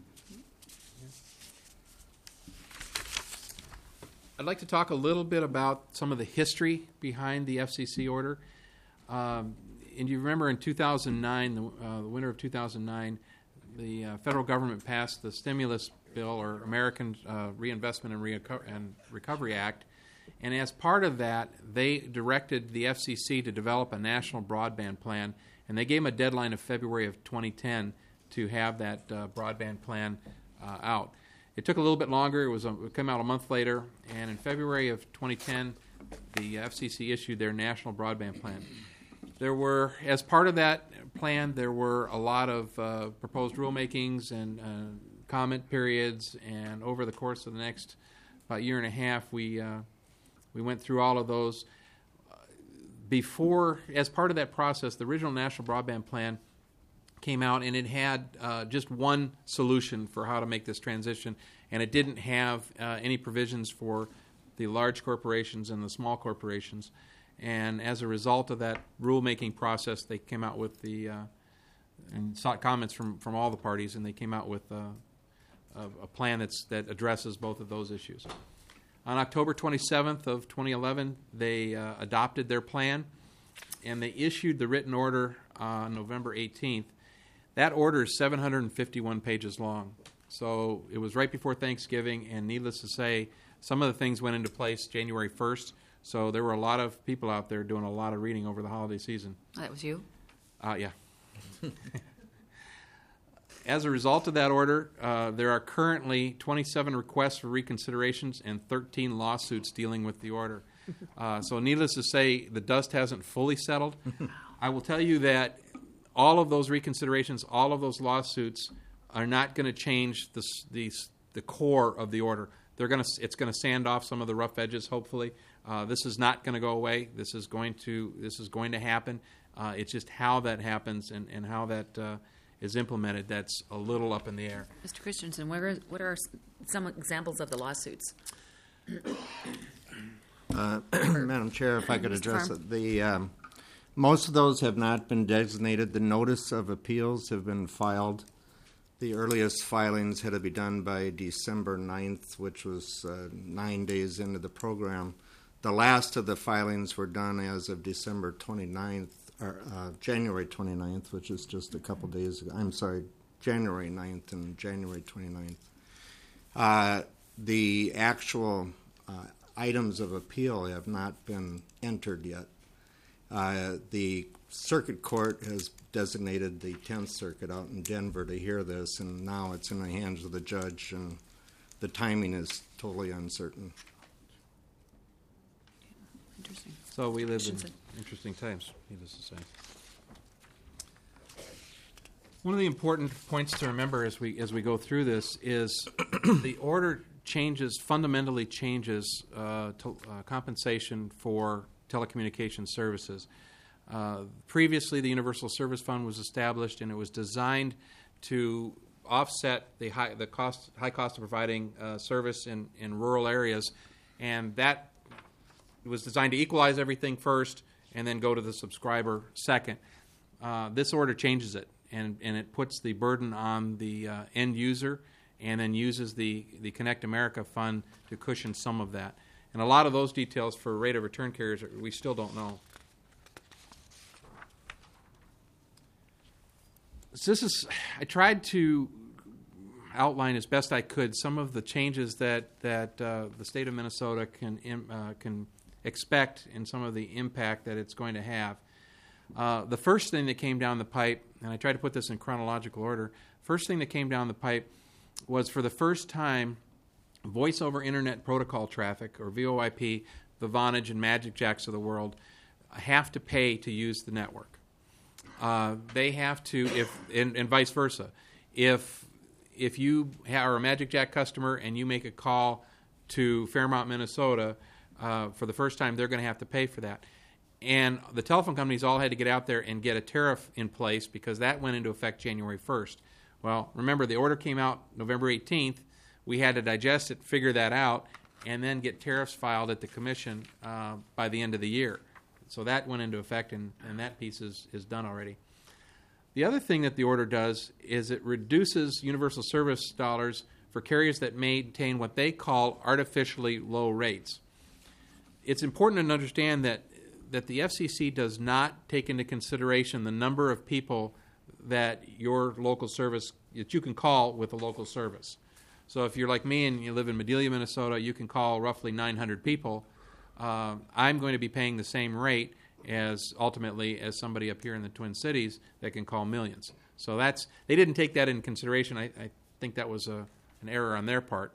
I'd like to talk a little bit about some of the history behind the F C C order. Um, and you remember in two thousand nine, the, uh, the winter of two thousand nine, the uh, federal government passed the stimulus bill, or American uh, Reinvestment and, Reco- and Recovery Act. And as part of that, they directed the F C C to develop a national broadband plan, and they gave them a deadline of February of twenty ten to have that uh, broadband plan uh, out. It took a little bit longer. It was a, it came out a month later, and in February of twenty ten, the F C C issued their national broadband plan. There were, as part of that plan, there were a lot of uh, proposed rulemakings and uh, comment periods, and over the course of the next about year and a half, we uh, we went through all of those. Before, as part of that process, the original national broadband plan came out, and it had uh, just one solution for how to make this transition, and it didn't have uh, any provisions for the large corporations and the small corporations. And as a result of that rulemaking process, they came out with the uh, and sought comments from, from all the parties, and they came out with uh, a, a plan that's, that addresses both of those issues. On October twenty-seventh of twenty eleven, they uh, adopted their plan, and they issued the written order on November eighteenth. That order is seven hundred fifty-one pages long. So it was right before Thanksgiving, and needless to say, some of the things went into place January first. So there were a lot of people out there doing a lot of reading over the holiday season. That was you? Uh, yeah. As a result of that order, uh, there are currently twenty-seven requests for reconsiderations and thirteen lawsuits dealing with the order. Uh, so needless to say, the dust hasn't fully settled. I will tell you that all of those reconsiderations, all of those lawsuits are not going to change the, the, the core of the order. They're going to, it's going to sand off some of the rough edges, hopefully. Uh, this is not going to go away. This is going to, this is going to happen. Uh, it's just how that happens and, and how that uh, is implemented that's a little up in the air. Mister Christensen, what are, what are some examples of the lawsuits? Uh, Madam Chair, if I could Mister address Farm? it. The, um, most of those have not been designated. The notice of appeals have been filed. The earliest filings had to be done by December ninth, which was uh, nine days into the program. The last of the filings were done as of December twenty-ninth, or uh, January twenty-ninth, which is just a couple days ago. I'm sorry, January ninth and January twenty-ninth. Uh, the actual uh, items of appeal have not been entered yet. Uh, the circuit court has designated the tenth Circuit out in Denver to hear this, and now it's in the hands of the judge, and the timing is totally uncertain. Interesting. So we live in Christensen. interesting times, needless to say. One of the important points to remember as we as we go through this is the order changes, fundamentally changes uh, to, uh, compensation for telecommunications services. Uh, previously, the Universal Service Fund was established, and it was designed to offset the high the cost high cost of providing uh, service in, in rural areas, and that was designed to equalize everything first and then go to the subscriber second. Uh, this order changes it, and, and it puts the burden on the uh, end user, and then uses the, the Connect America fund to cushion some of that. And a lot of those details for rate of return carriers, we still don't know. So this is, I tried to outline as best I could some of the changes that, that uh, the state of Minnesota can, im, uh, can expect and some of the impact that it's going to have. Uh, the first thing that came down the pipe, and I tried to put this in chronological order, first thing that came down the pipe was for the first time voice over internet protocol traffic, or V O I P, the Vonage and Magic Jacks of the world, have to pay to use the network. Uh, they have to, if and, and vice versa. If if you are a Magic Jack customer and you make a call to Fairmont, Minnesota, uh, for the first time, they're going to have to pay for that. And the telephone companies all had to get out there and get a tariff in place because that went into effect January first. Well, remember, the order came out November eighteenth. We had to digest it, figure that out, and then get tariffs filed at the commission uh, by the end of the year. So that went into effect, and, and that piece is, is done already. The other thing that the order does is it reduces universal service dollars for carriers that maintain what they call artificially low rates. It's important to understand that, that the F C C does not take into consideration the number of people that your local service, that you can call with a local service. So if you're like me and you live in Medelia, Minnesota, you can call roughly nine hundred people. Uh, I'm going to be paying the same rate as ultimately as somebody up here in the Twin Cities that can call millions. So that's, they didn't take that into consideration. I, I think that was a, an error on their part.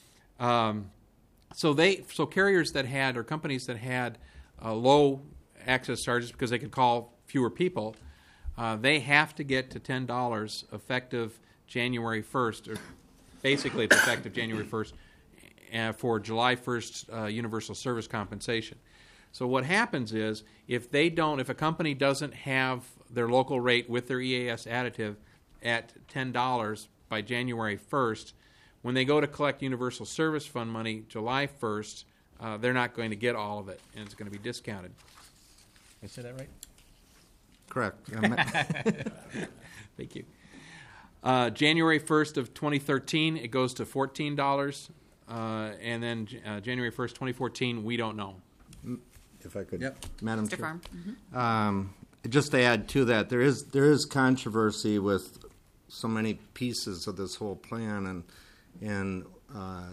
Um, so they, so carriers that had, or companies that had uh, low access charges because they could call fewer people, uh, they have to get to ten dollars effective January first, or basically it's effective January first uh, for July first uh, universal service compensation. So what happens is if they don't, if a company doesn't have their local rate with their E A S additive at ten dollars by January first, when they go to collect universal service fund money July first, uh, they're not going to get all of it, and it's going to be discounted. Did I say that right? Correct. Thank you. Uh, January first of twenty thirteen, it goes to fourteen dollars, uh, and then uh, January first, twenty fourteen, we don't know. If I could, Yep. Madam Mister Chair. Farm. Mm-hmm. Um, just to add to that, there is there is controversy with so many pieces of this whole plan, and and uh,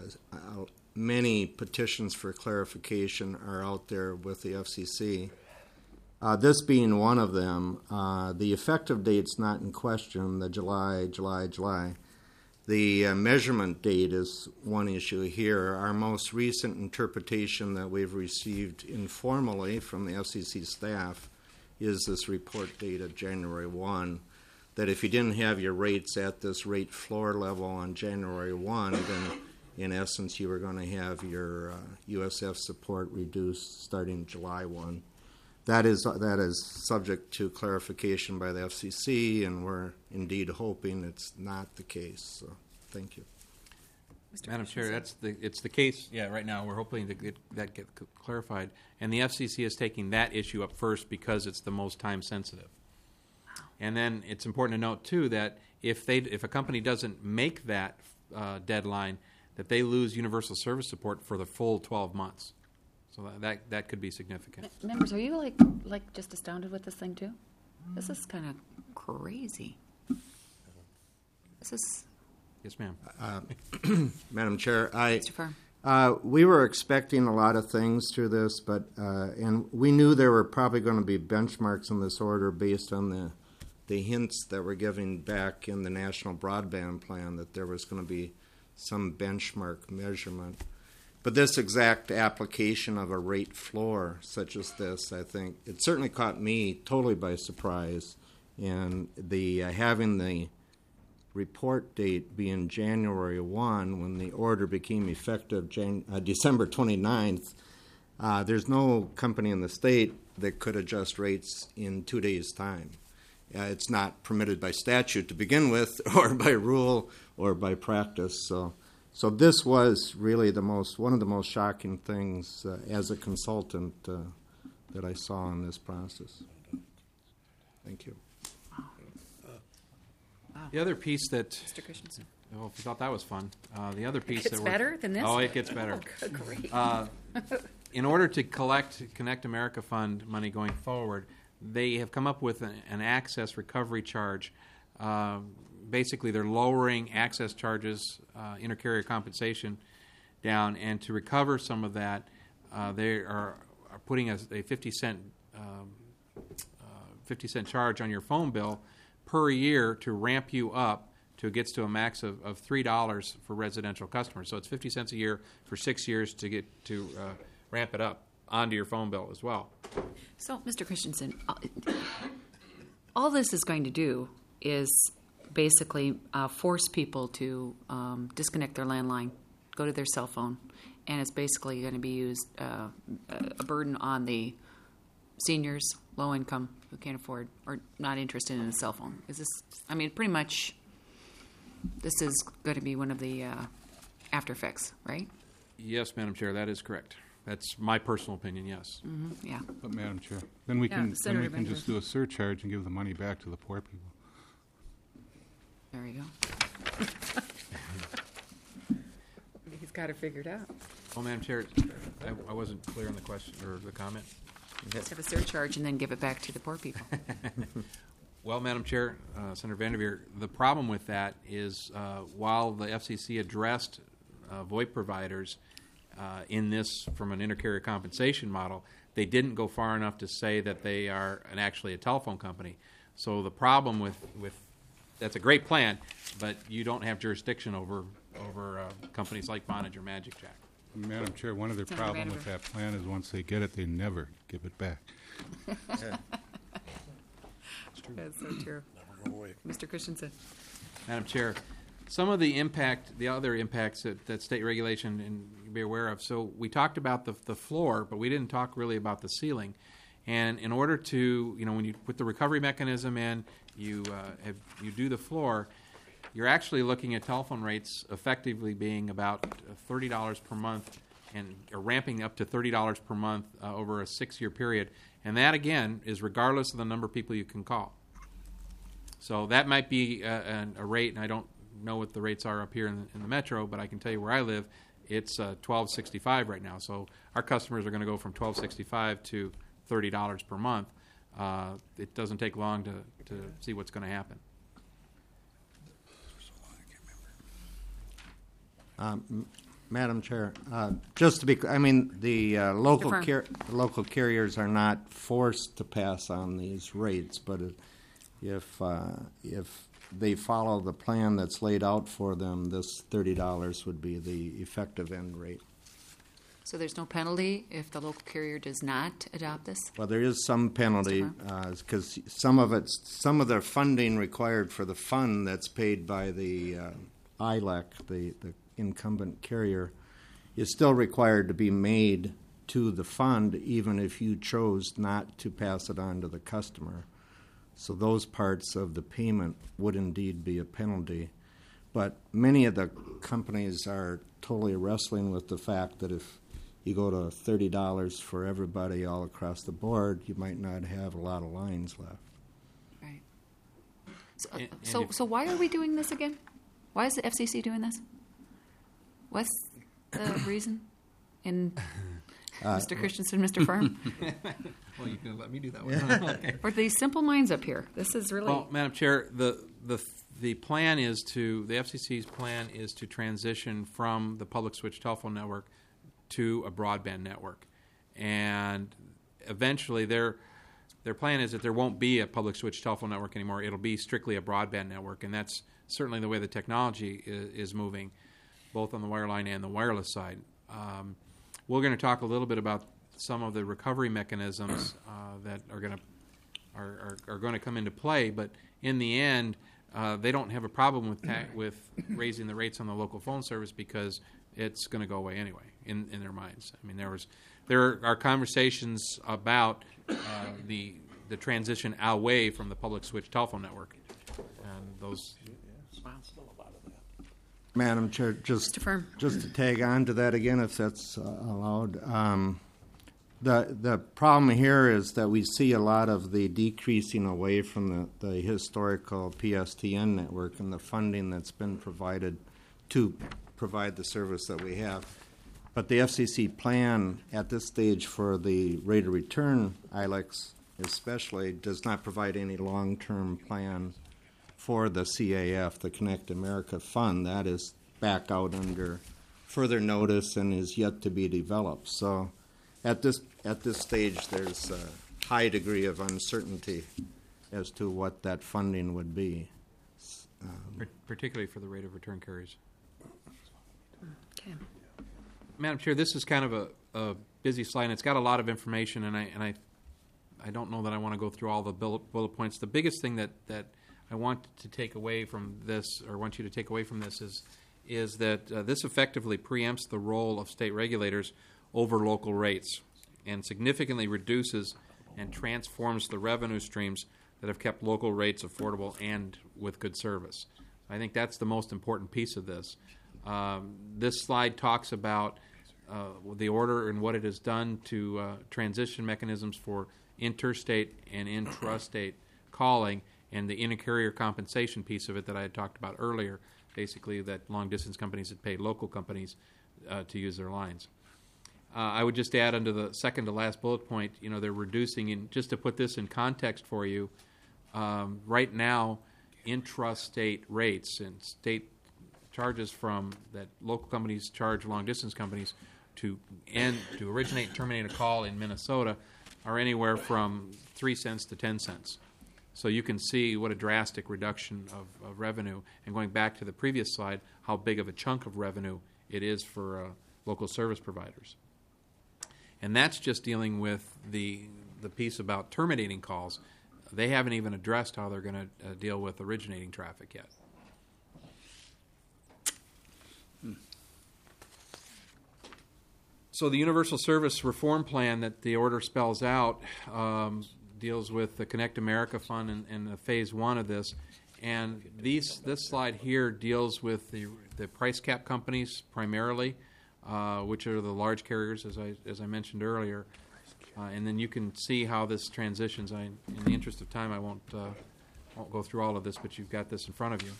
many petitions for clarification are out there with the F C C. Uh, this being one of them, uh, the effective date's not in question, the July, July, July. The uh, measurement date is one issue here. Our most recent interpretation that we've received informally from the F C C staff is this report date of January first, that if you didn't have your rates at this rate floor level on January first, then in essence you were going to have your uh, U S F support reduced starting July first. That is that is subject to clarification by the F C C, and we're indeed hoping it's not the case. So, thank you, Mister Madam Chair. Christensen. That's the it's the case. Yeah, right now we're hoping to get that get c- clarified, and the F C C is taking that issue up first because it's the most time sensitive. Wow. And then it's important to note too that if they if a company doesn't make that uh, deadline, that they lose universal service support for the full twelve months. So that, that that could be significant. Members, are you like like just astounded with this thing too? This is kind of crazy. This is Yes, ma'am. Madam Chair. I Mister Farm. uh, we were expecting a lot of things through this, but uh, and we knew there were probably going to be benchmarks in this order based on the the hints that were given back in the National Broadband Plan that there was going to be some benchmark measurement. But this exact application of a rate floor such as this, I think, it certainly caught me totally by surprise. And the uh, having the report date being January first, when the order became effective Jan- uh, December twenty-ninth, uh, there's no company in the state that could adjust rates in two days' time. Uh, it's not permitted by statute to begin with, or by rule, or by practice. So. So this was really the most one of the most shocking things uh, as a consultant uh, that I saw in this process. Thank you. Wow. The other piece that, Mister Christensen. well, if you thought that was fun, uh, the other piece It gets that we're- better than this? Oh, it gets better. Oh, good grief. Uh, in order to collect Connect America Fund money going forward, they have come up with an, an access recovery charge. Uh, basically, they're lowering access charges, uh, intercarrier compensation down, and to recover some of that, uh, they are, are putting a, a fifty cent um, uh, fifty cent charge on your phone bill per year to ramp you up to it gets to a max of, of three dollars for residential customers. So it's fifty cents a year for six years to get to uh, ramp it up onto your phone bill as well. So, Mister Christensen, uh, all this is going to do is basically uh, force people to um, disconnect their landline, go to their cell phone, and it's basically going to be used uh, a burden on the seniors, low income, who can't afford or not interested in a cell phone. Is this? I mean, pretty much, this is going to be one of the uh, after effects, right? Yes, Madam Chair, that is correct. That's my personal opinion, yes. Mm-hmm. Yeah. But Madam Chair, then we Yeah, can then Senator we can Benjamin. just do a surcharge and give the money back to the poor people. There you go. He's got it figured out. Oh, Madam Chair, I, I wasn't clear on the question or the comment. Let's have a surcharge and then give it back to the poor people. Well, Madam Chair, uh, Senator Vanderveer, the problem with that is uh, while the F C C addressed uh, VoIP providers uh, in this from an intercarrier compensation model, they didn't go far enough to say that they are an, actually a telephone company. So the problem with, with that's a great plan, but you don't have jurisdiction over over uh, companies like Vonage or Magic Jack. Madam Chair, one of their Senator problem with Vanderveer. that plan is once they get it, they never give it back. That's so true. Mister Christensen. Madam Chair, some of the impact, the other impacts that, that state regulation and you be aware of. So we talked about the, the floor, but we didn't talk really about the ceiling. And in order to, you know, when you put the recovery mechanism in, you uh, have, you do the floor, you're actually looking at telephone rates effectively being about thirty dollars per month and or ramping up to thirty dollars per month uh, over a six-year period. And that, again, is regardless of the number of people you can call. So that might be a, an, a rate, and I don't know what the rates are up here in the, in the metro, but I can tell you where I live, it's uh, twelve sixty-five right now. So our customers are going to go from twelve sixty-five to thirty dollars per month. Uh, it doesn't take long to, to see what's going to happen. Um, m- Madam Chair, uh, just to be, cl- I mean, the uh, local Fern. car- local carriers are not forced to pass on these rates, but it- if uh, if they follow the plan that's laid out for them, this thirty dollars would be the effective end rate. So there's no penalty if the local carrier does not adopt this? Well, there is some penalty Mister because some of it's some of the funding required for the fund that's paid by the uh, I L E C, the, the incumbent carrier, is still required to be made to the fund, even if you chose not to pass it on to the customer. So those parts of the payment would indeed be a penalty. But many of the companies are totally wrestling with the fact that if you go to thirty dollars for everybody all across the board, you might not have a lot of lines left. Right. So, And- and so, if- so why are we doing this again? Why is the F C C doing this? What's the reason? And Mister Christensen, Mister Firm? Well, you can let me do that one. Okay. For these simple minds up here, this is really... Well, Madam Chair, the, the, the plan is to, the F C C's plan is to transition from the public switch telephone network to a broadband network. And eventually their, their plan is that there won't be a public switch telephone network anymore. It'll be strictly a broadband network, and that's certainly the way the technology is, is moving, both on the wireline and the wireless side. Um, we're going to talk a little bit about some of the recovery mechanisms uh, that are going to are, are, are going to come into play, but in the end, uh, they don't have a problem with ta- with raising the rates on the local phone service because it's going to go away anyway in, in their minds. I mean, there was there are conversations about uh, the the transition away from the public switch telephone network, and those. Madam Chair, just Mister Firm. just to tag on to that again, if that's uh, allowed. Um, The the problem here is that we see a lot of the decreasing away from the, the historical P S T N network and the funding that's been provided to provide the service that we have. But the F C C plan at this stage for the rate of return, I L E X especially, does not provide any long-term plan for the C A F, the Connect America Fund. That is back out under further notice and is yet to be developed. So at this at this stage, there's a high degree of uncertainty as to what that funding would be. Um, particularly for the rate of return carriers. Okay. Madam Chair, this is kind of a, a busy slide, and it's got a lot of information, and I and I, I don't know that I want to go through all the bullet, bullet points. The biggest thing that, that I want to take away from this, or want you to take away from this, is is that uh, this effectively preempts the role of state regulators over local rates, and significantly reduces and transforms the revenue streams that have kept local rates affordable and with good service. I think that's the most important piece of this. Um, this slide talks about uh, the order and what it has done to uh, transition mechanisms for interstate and intrastate calling, and the inter-carrier compensation piece of it that I had talked about earlier, basically that long-distance companies had paid local companies uh, to use their lines. Uh, I would just add under the second to last bullet point, you know, they're reducing, in, just to put this in context for you, um, right now, intrastate rates and state charges from that local companies charge long-distance companies to end, to originate and terminate a call in Minnesota are anywhere from three cents to ten cents. So you can see what a drastic reduction of, of revenue. And going back to the previous slide, how big of a chunk of revenue it is for uh, local service providers. And that's just dealing with the the piece about terminating calls. They haven't even addressed how they're going to uh, deal with originating traffic yet. Hmm. So the Universal Service Reform Plan that the order spells out um, deals with the Connect America Fund and, and the phase one of this. And these this slide here deals with the the price cap companies primarily, uh, which are the large carriers, as I as I mentioned earlier. Uh, and then you can see how this transitions. I, in the interest of time, I won't uh, won't go through all of this, but you've got this in front of you.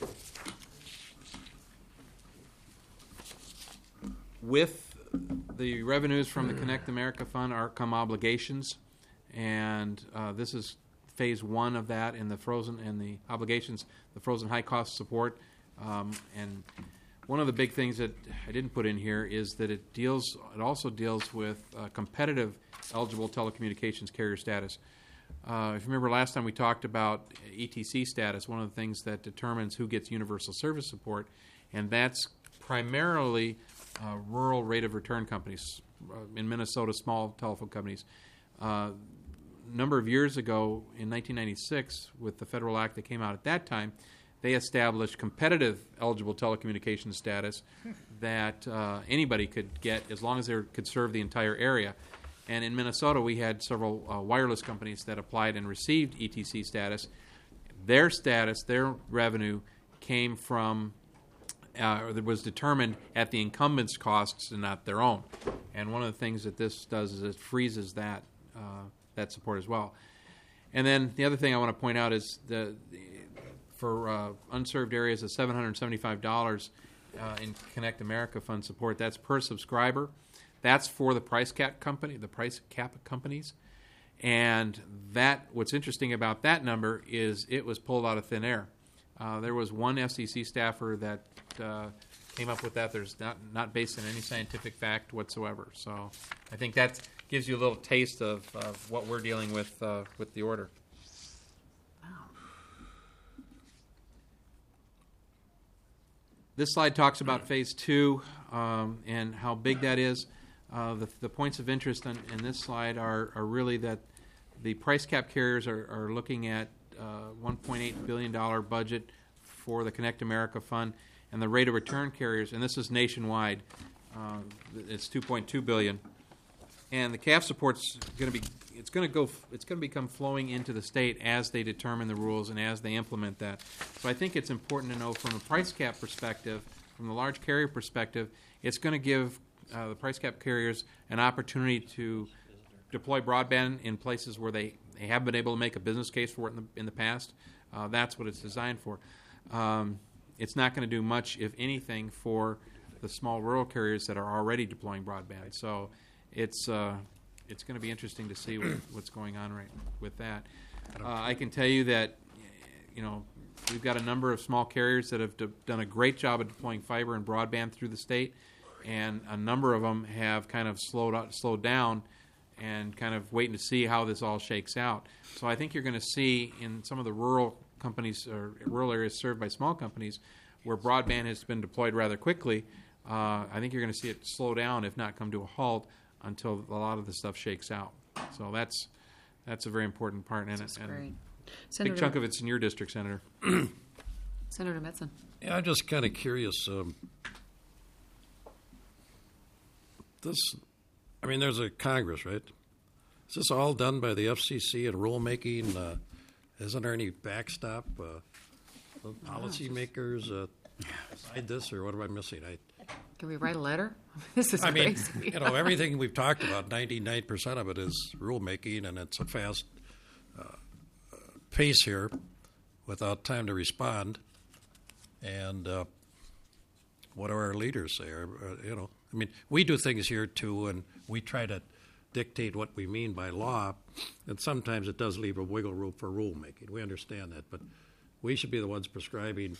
With the revenues from the Connect America Fund are come obligations, and uh, this is phase one of that in the frozen and the obligations, the frozen high cost support. Um, and one of the big things that I didn't put in here is that it deals. It also deals with uh, competitive eligible telecommunications carrier status. Uh, if you remember last time we talked about E T C status, one of the things that determines who gets universal service support, and that's primarily uh, rural rate of return companies. Uh, in Minnesota, small telephone companies. Uh, a number of years ago, in nineteen ninety-six, with the federal act that came out at that time, they established competitive eligible telecommunications status that uh, anybody could get as long as they could serve the entire area. And in Minnesota, we had several uh, wireless companies that applied and received E T C status. Their status, their revenue, came from, uh, or was determined at the incumbent's costs and not their own. And one of the things that this does is it freezes that uh, that support as well. And then the other thing I want to point out is the, the for uh, unserved areas of seven hundred seventy-five dollars uh, in Connect America Fund support. That's per subscriber. That's for the price cap company, the price cap companies. And that, what's interesting about that number is it was pulled out of thin air. Uh, there was one F C C staffer that uh, came up with that. There's not not based on any scientific fact whatsoever. So I think that gives you a little taste of, of what we're dealing with uh, with the order. This slide talks about phase two um, and how big that is. Uh, the, the points of interest on, in this slide are, are really that the price cap carriers are, are looking at uh, one point eight billion dollars budget for the Connect America Fund, and the rate of return carriers, and this is nationwide, uh, it's two point two billion dollars. And the C A F support's going to be it's going to go it's going to become flowing into the state as they determine the rules and as they implement that. So I think it's important to know from a price cap perspective, from the large carrier perspective, it's going to give uh, the price cap carriers an opportunity to deploy broadband in places where they, they have been able to make a business case for it in the, in the past. Uh, that's what it's designed for. Um, it's not going to do much, if anything, for the small rural carriers that are already deploying broadband. So it's uh, it's going to be interesting to see what, what's going on right with that. Uh, I can tell you that, you know, we've got a number of small carriers that have d- done a great job of deploying fiber and broadband through the state, and a number of them have kind of slowed out, slowed down and kind of waiting to see how this all shakes out. So I think you're going to see in some of the rural companies or rural areas served by small companies where broadband has been deployed rather quickly, uh, I think you're going to see it slow down, if not come to a halt, until a lot of the stuff shakes out. So that's that's a very important part in That's it. And great. a Senator, big chunk of it's in your district, Senator. Senator Metzen. Yeah, I'm just kind of curious. Um, this, I mean, there's a Congress, right? Is this all done by the F C C and rulemaking? Uh, isn't there any backstop? Uh, of policymakers uh, decide this, or what am I missing? I, Can we write a letter? This is I mean, crazy. you know, everything we've talked about, ninety-nine percent of it is rulemaking, and it's a fast uh, uh, pace here without time to respond. And uh, what do our leaders say? Or, uh, you know, I mean, we do things here too, and we try to dictate what we mean by law, and sometimes it does leave a wiggle room for rulemaking. We understand that, but we should be the ones prescribing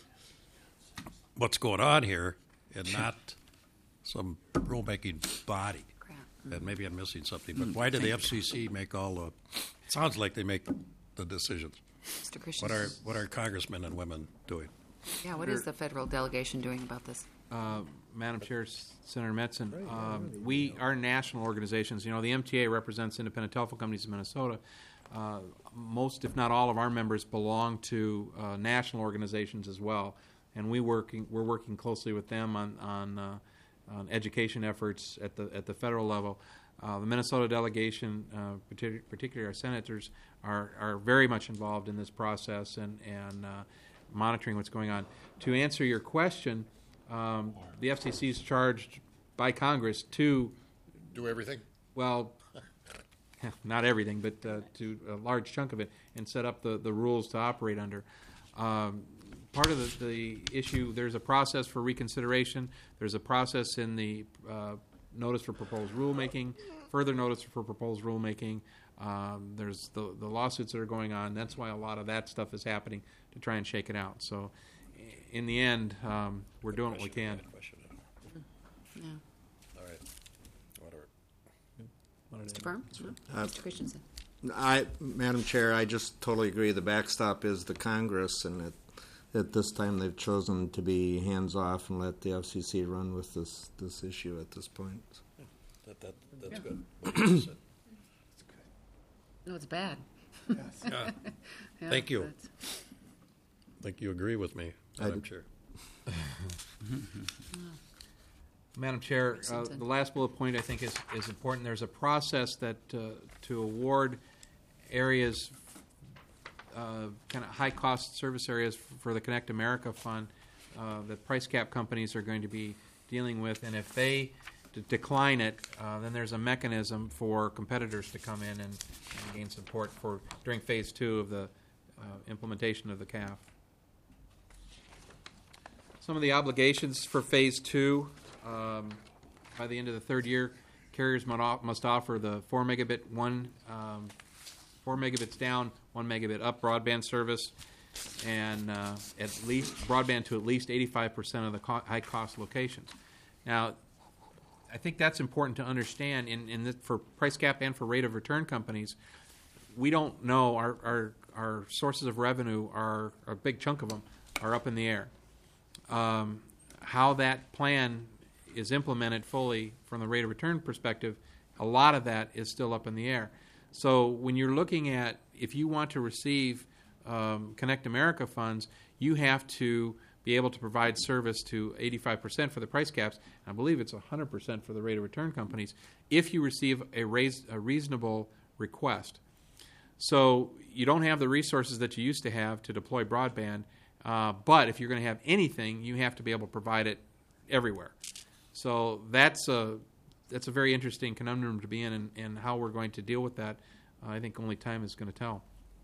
what's going on here, and not some rulemaking body. Crap. And maybe I'm missing something, but why did the F C C make all the? It sounds like they make the decisions. Mister Christian. What are what are congressmen and women doing? Yeah, what is the federal delegation doing about this? Uh, Madam Chair, Senator Metzen, um, we are national organizations. You know, the M T A represents independent telephone companies in Minnesota. Uh, most, if not all, of our members belong to uh, national organizations as well, and we working we're working closely with them on on, uh, on education efforts at the at the federal level. Uh, the Minnesota delegation, uh, partic- particularly our senators, are are very much involved in this process and and uh, monitoring what's going on. To answer your question, um, the F C C is charged by Congress to Do everything? well, not everything, but uh, to a large chunk of it, and set up the, the rules to operate under. Um, part of the, the issue, there's a process for reconsideration. There's a process in the uh, notice for proposed rulemaking, further notice for proposed rulemaking. Um, there's the, the lawsuits that are going on. That's why a lot of that stuff is happening to try and shake it out. So in the end, um, we're doing what we can. Yeah. All right. Whatever. Mister Firm? Uh, Mister Christensen. I, Madam Chair, I just totally agree. The backstop is the Congress, and at, at this time they've chosen to be hands off and let the F C C run with this this issue at this point. That, that, that's good. What you said. No, it's bad. Yeah. Yeah, Thank you. that's- I think you agree with me, I Madam do. Chair. Madam Chair, uh, the last bullet point I think is, is important. There's a process that uh, to award areas, uh, kind of high-cost service areas for the Connect America Fund uh, that price cap companies are going to be dealing with, and if they d- decline it, uh, then there's a mechanism for competitors to come in and, and gain support for during phase two of the uh, implementation of the C A F. Some of the obligations for phase two. Um, by the end of the third year, carriers must, off, must offer the four megabit one, um, four megabits down, one megabit up broadband service, and uh, at least broadband to at least eighty-five percent of the co- high cost locations. Now, I think that's important to understand. In, in the, for price cap and for rate of return companies, we don't know. Our our, our sources of revenue are a big chunk of them are up in the air. Um, how that plan is implemented fully from the rate of return perspective, a lot of that is still up in the air. So when you're looking at, if you want to receive um, Connect America funds, you have to be able to provide service to eighty-five percent for the price caps. I believe it's one hundred percent for the rate of return companies if you receive a, raise, a reasonable request. So you don't have the resources that you used to have to deploy broadband, uh, but if you're going to have anything, you have to be able to provide it everywhere. So that's a that's a very interesting conundrum to be in, and, and how we're going to deal with that. Uh, I think only time is going to tell.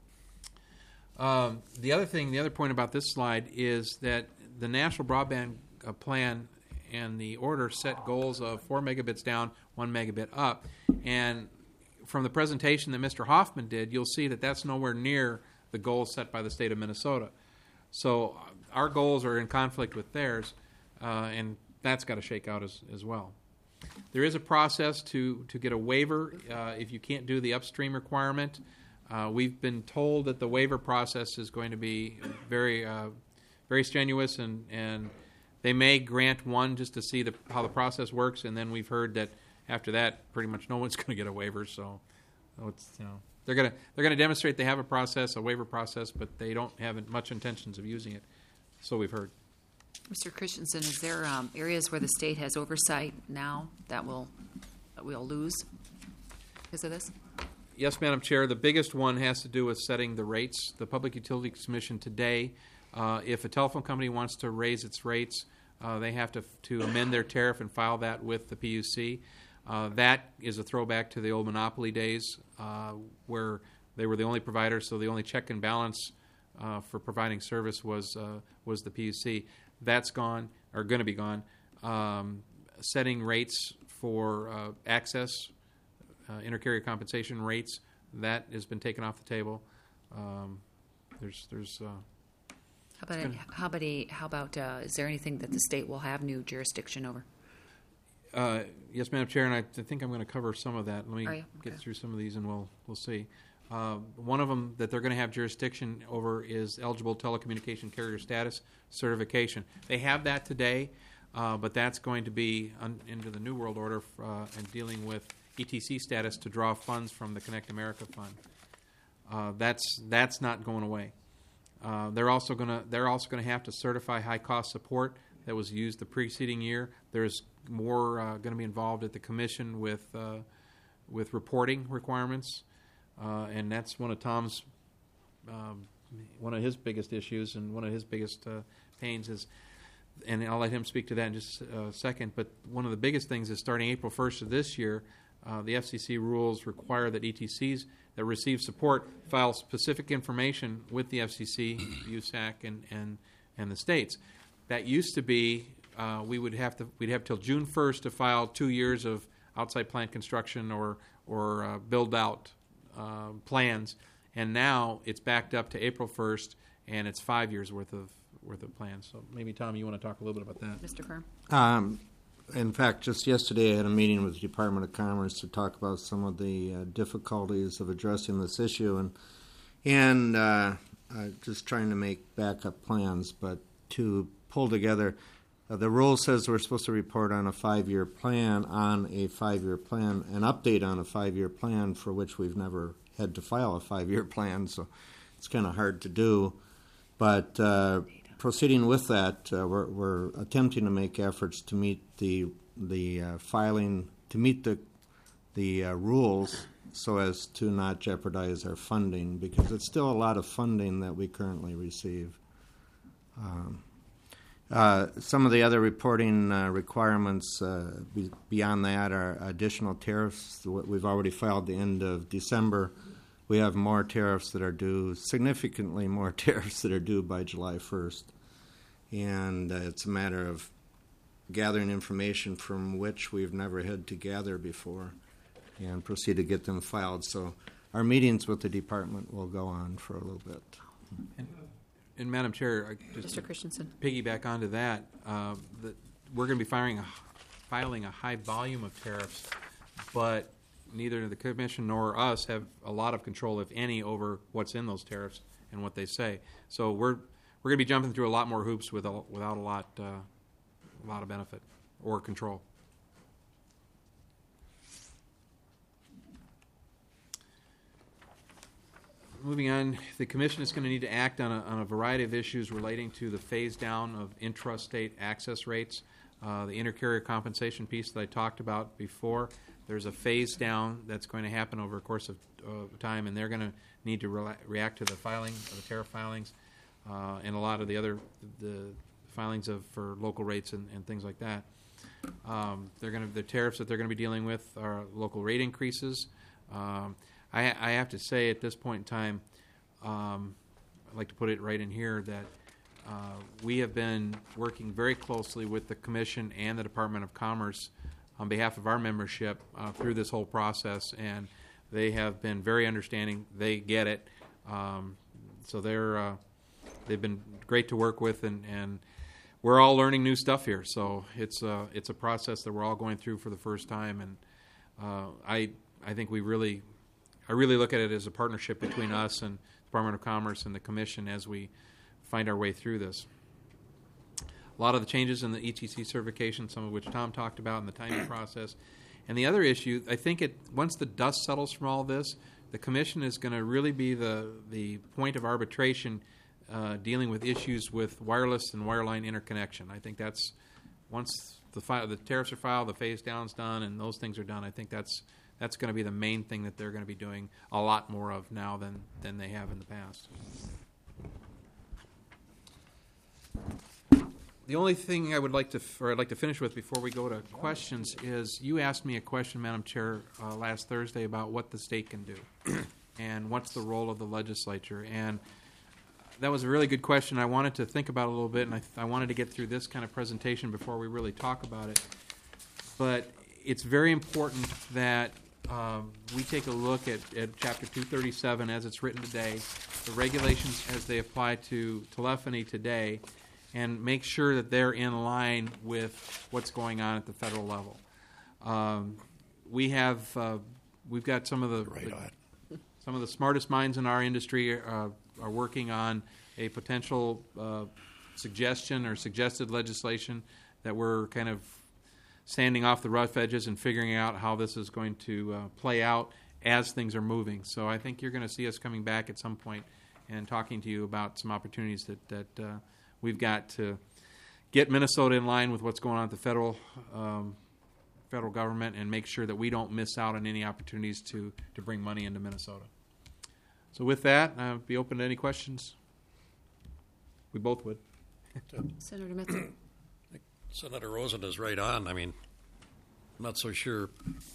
Um, the other thing, the other point about this slide is that the National Broadband uh, Plan and the order set goals of four megabits down, one megabit up. And from the presentation that Mister Hoffman did, you'll see that that's nowhere near the goals set by the state of Minnesota. So uh, our goals are in conflict with theirs, uh, and that's got to shake out as, as well. There is a process to, to get a waiver uh, if you can't do the upstream requirement. Uh, we've been told that the waiver process is going to be very uh, very strenuous, and, and they may grant one just to see the, how the process works, and then we've heard that after that, pretty much no one's going to get a waiver. So, so it's, you know, they're going to they're going to demonstrate they have a process, a waiver process, but they don't have much intentions of using it. So we've heard. Mister Christensen, is there um, areas where the state has oversight now that will that we'll lose because of this? Yes, Madam Chair. The biggest one has to do with setting the rates. The Public Utilities Commission today, uh, if a telephone company wants to raise its rates, uh, they have to to amend their tariff and file that with the P U C. Uh, that is a throwback to the old monopoly days, uh, where they were the only provider, so the only check and balance uh, for providing service was uh, was the P U C. That's gone, or going to be gone. Um, setting rates for uh, access, uh, intercarrier compensation rates, that has been taken off the table. Um, there's, there's. Uh, how about, a, how about, a, how about uh, is there anything that the state will have new jurisdiction over? Uh, yes, Madam Chair, and I, I think I'm going to cover some of that. Let me okay. get through some of these, and we'll we'll see. Uh, one of them that they're going to have jurisdiction over is eligible telecommunication carrier status certification. They have that today, uh, but that's going to be un- into the New World Order uh, and dealing with E T C status to draw funds from the Connect America Fund. Uh, that's that's not going away. Uh, they're also going to they're also going to have to certify high cost support that was used the preceding year. There's more uh, going to be involved at the commission with uh, with reporting requirements. Uh, and that's one of Tom's, um, one of his biggest issues, and one of his biggest uh, pains is, and I'll let him speak to that in just a second, but one of the biggest things is starting April first of this year, uh, the F C C rules require that E T Cs that receive support file specific information with the F C C, U S A C, and, and, and the states. That used to be, uh, we would have to, we'd have till June first to file two years of outside plant construction or, or uh, build out Uh, plans, and now it's backed up to April first, and it's five years worth of worth of plans. So maybe Tom, you want to talk a little bit about that? Mister Firm. Um, in fact, just yesterday I had a meeting with the Department of Commerce to talk about some of the uh, difficulties of addressing this issue, and and uh, uh, just trying to make backup plans, but to pull together. Uh, the rule says we're supposed to report on a five-year plan, on a five-year plan, an update on a five-year plan for which we've never had to file a five-year plan, so it's kind of hard to do. But uh, proceeding with that, uh, we're, we're attempting to make efforts to meet the the uh, filing, to meet the the uh, rules, so as to not jeopardize our funding, because it's still a lot of funding that we currently receive. Um, Uh, some of the other reporting uh, requirements uh, be, beyond that are additional tariffs. We've already filed the end of December. We have more tariffs that are due, significantly more tariffs that are due by July first. And uh, it's a matter of gathering information from which we've never had to gather before and proceed to get them filed. So our meetings with the department will go on for a little bit. And, And Madam Chair, I just Mister Christensen. piggyback onto that, uh, the, we're going to be filing a, filing a high volume of tariffs, but neither the Commission nor us have a lot of control, if any, over what's in those tariffs and what they say. So we're we're going to be jumping through a lot more hoops with a, without a lot uh, a lot of benefit or control. Moving on, the Commission is going to need to act on a, on a variety of issues relating to the phase down of intrastate access rates. Uh, the intercarrier compensation piece that I talked about before, there's a phase down that's going to happen over a course of uh, time, and they're going to need to re- react to the filing, the tariff filings, uh, and a lot of the other the filings of for local rates and, and things like that. Um, they're going to the tariffs that they're going to be dealing with are local rate increases. Um, I, I have to say at this point in time, um, I'd like to put it right in here that uh, we have been working very closely with the Commission and the Department of Commerce on behalf of our membership uh, through this whole process, and they have been very understanding. They get it, um, so they're uh, they've been great to work with, and, and we're all learning new stuff here. So it's a it's a process that we're all going through for the first time, and uh, I I think we really I really look at it as a partnership between us and Department of Commerce and the Commission as we find our way through this. A lot of the changes in the E T C certification, some of which Tom talked about, in the timing process. And the other issue, I think it once the dust settles from all this, the Commission is going to really be the, the point of arbitration uh, dealing with issues with wireless and wireline interconnection. I think that's, once the, fi- the tariffs are filed, the phase down's done, and those things are done, I think that's that's going to be the main thing that they're going to be doing a lot more of now than, than they have in the past. The only thing I would like to, or I'd like to finish with before we go to questions is you asked me a question, Madam Chair, uh, last Thursday about what the state can do and what's the role of the legislature. And that was a really good question. I wanted to think about it a little bit, and I, I wanted to get through this kind of presentation before we really talk about it. But it's very important that um, we take a look at, at Chapter two thirty-seven as it's written today, the regulations as they apply to telephony today, and make sure that they're in line with what's going on at the federal level. Um, we have, uh, we've got some of the, Right on. the some of the smartest minds in our industry uh, are working on a potential uh, suggestion or suggested legislation that we're kind of sanding off the rough edges and figuring out how this is going to uh, play out as things are moving. So I think you're going to see us coming back at some point and talking to you about some opportunities that, that uh, we've got to get Minnesota in line with what's going on at the federal um, federal government and make sure that we don't miss out on any opportunities to, to bring money into Minnesota. So with that, I'll be open to any questions. We both would. Senator Metzer. Senator Rosen is right on. I mean, I'm not so sure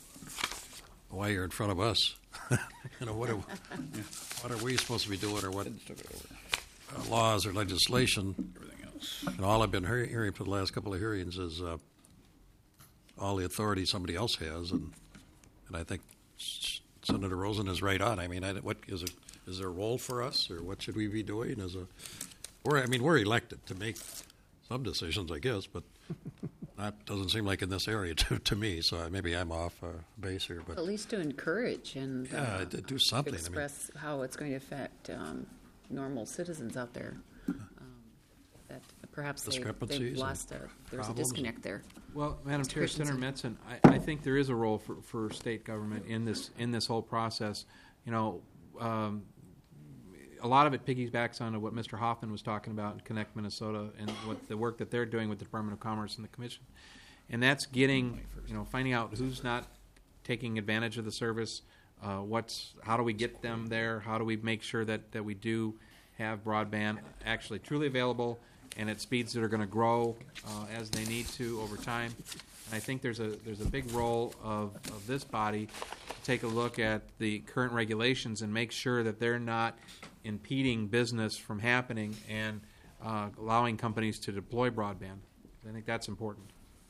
why you're in front of us. you know, what are, what are we supposed to be doing, or what uh, laws or legislation? And all I've been hear- hearing for the last couple of hearings is uh, all the authority somebody else has, and and I think Senator Rosen is right on. I mean, I, what is it? Is there a role for us, or what should we be doing? As a, we're, I mean, we're elected to make some decisions, I guess, but that doesn't seem like in this area to, to me. So maybe I'm off uh, base here, but At least to encourage and yeah, uh, to do something. express how it's going to affect um, normal citizens out there. Um, that perhaps they, Discrepancies they've and lost a there's a problems. disconnect there. Well, Madam Mister Chair, Senator Christensen. Metzen, I, I think there is a role for, for state government in this in this whole process. You know, um, a lot of it piggybacks on what Mister Hoffman was talking about in Connect Minnesota and what the work that they're doing with the Department of Commerce and the Commission. And that's getting, you know, finding out who's not taking advantage of the service, uh, what's, how do we get them there, how do we make sure that, that we do have broadband actually truly available and at speeds that are going to grow uh, as they need to over time. And I think there's a there's a big role of, of this body to take a look at the current regulations and make sure that they're not impeding business from happening and uh, allowing companies to deploy broadband. I think that's important.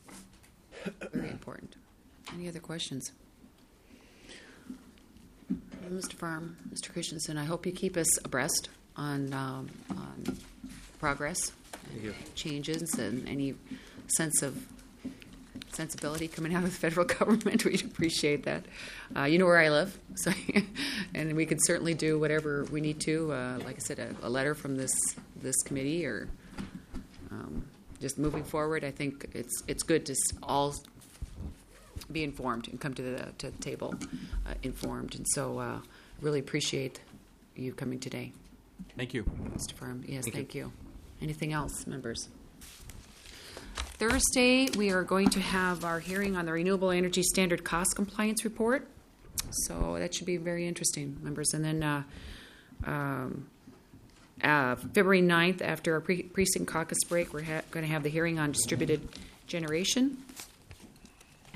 Very important. Any other questions? Mister Farm, Mister Christensen, I hope you keep us abreast on, um, on progress, Thank you. changes, and any sense of sensibility coming out of the federal government. We'd appreciate that. Uh, you know where I live, so and we can certainly do whatever we need to. Uh, like I said, a, a letter from this this committee, or um, just moving forward. I think it's it's good to all be informed and come to the to the table uh, informed. And so, uh, really appreciate you coming today, Thank you. Mister Firm. Yes, Thank thank, you. you. Anything else, members? Thursday, we are going to have our hearing on the Renewable Energy Standard Cost Compliance Report. So that should be very interesting, members. And then uh, um, uh, February ninth, after our pre- precinct caucus break, we're ha- going to have the hearing on distributed generation.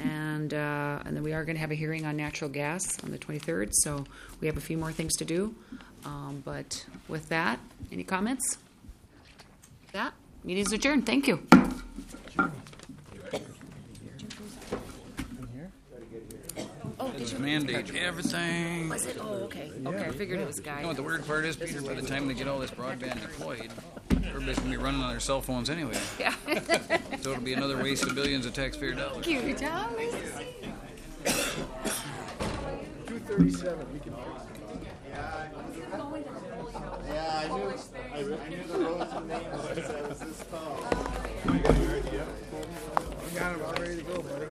And, uh, and then we are going to have a hearing on natural gas on the twenty-third, so we have a few more things to do. Um, But with that, any comments? That, meeting is adjourned. Thank you. Oh, did you? Mandate everything. Was it? Oh, okay. Okay, I figured it was a guy. You know what the weird part is, Peter? By the time they get all this broadband deployed, everybody's going to be running on their cell phones anyway. Yeah. So it'll be another waste of billions of taxpayer dollars. Thank you, Tom. Nice to see you. two thirty-seven, we can. Yeah, I knew, I, I knew the roads and names since I was this tall. We got it all ready to go, buddy.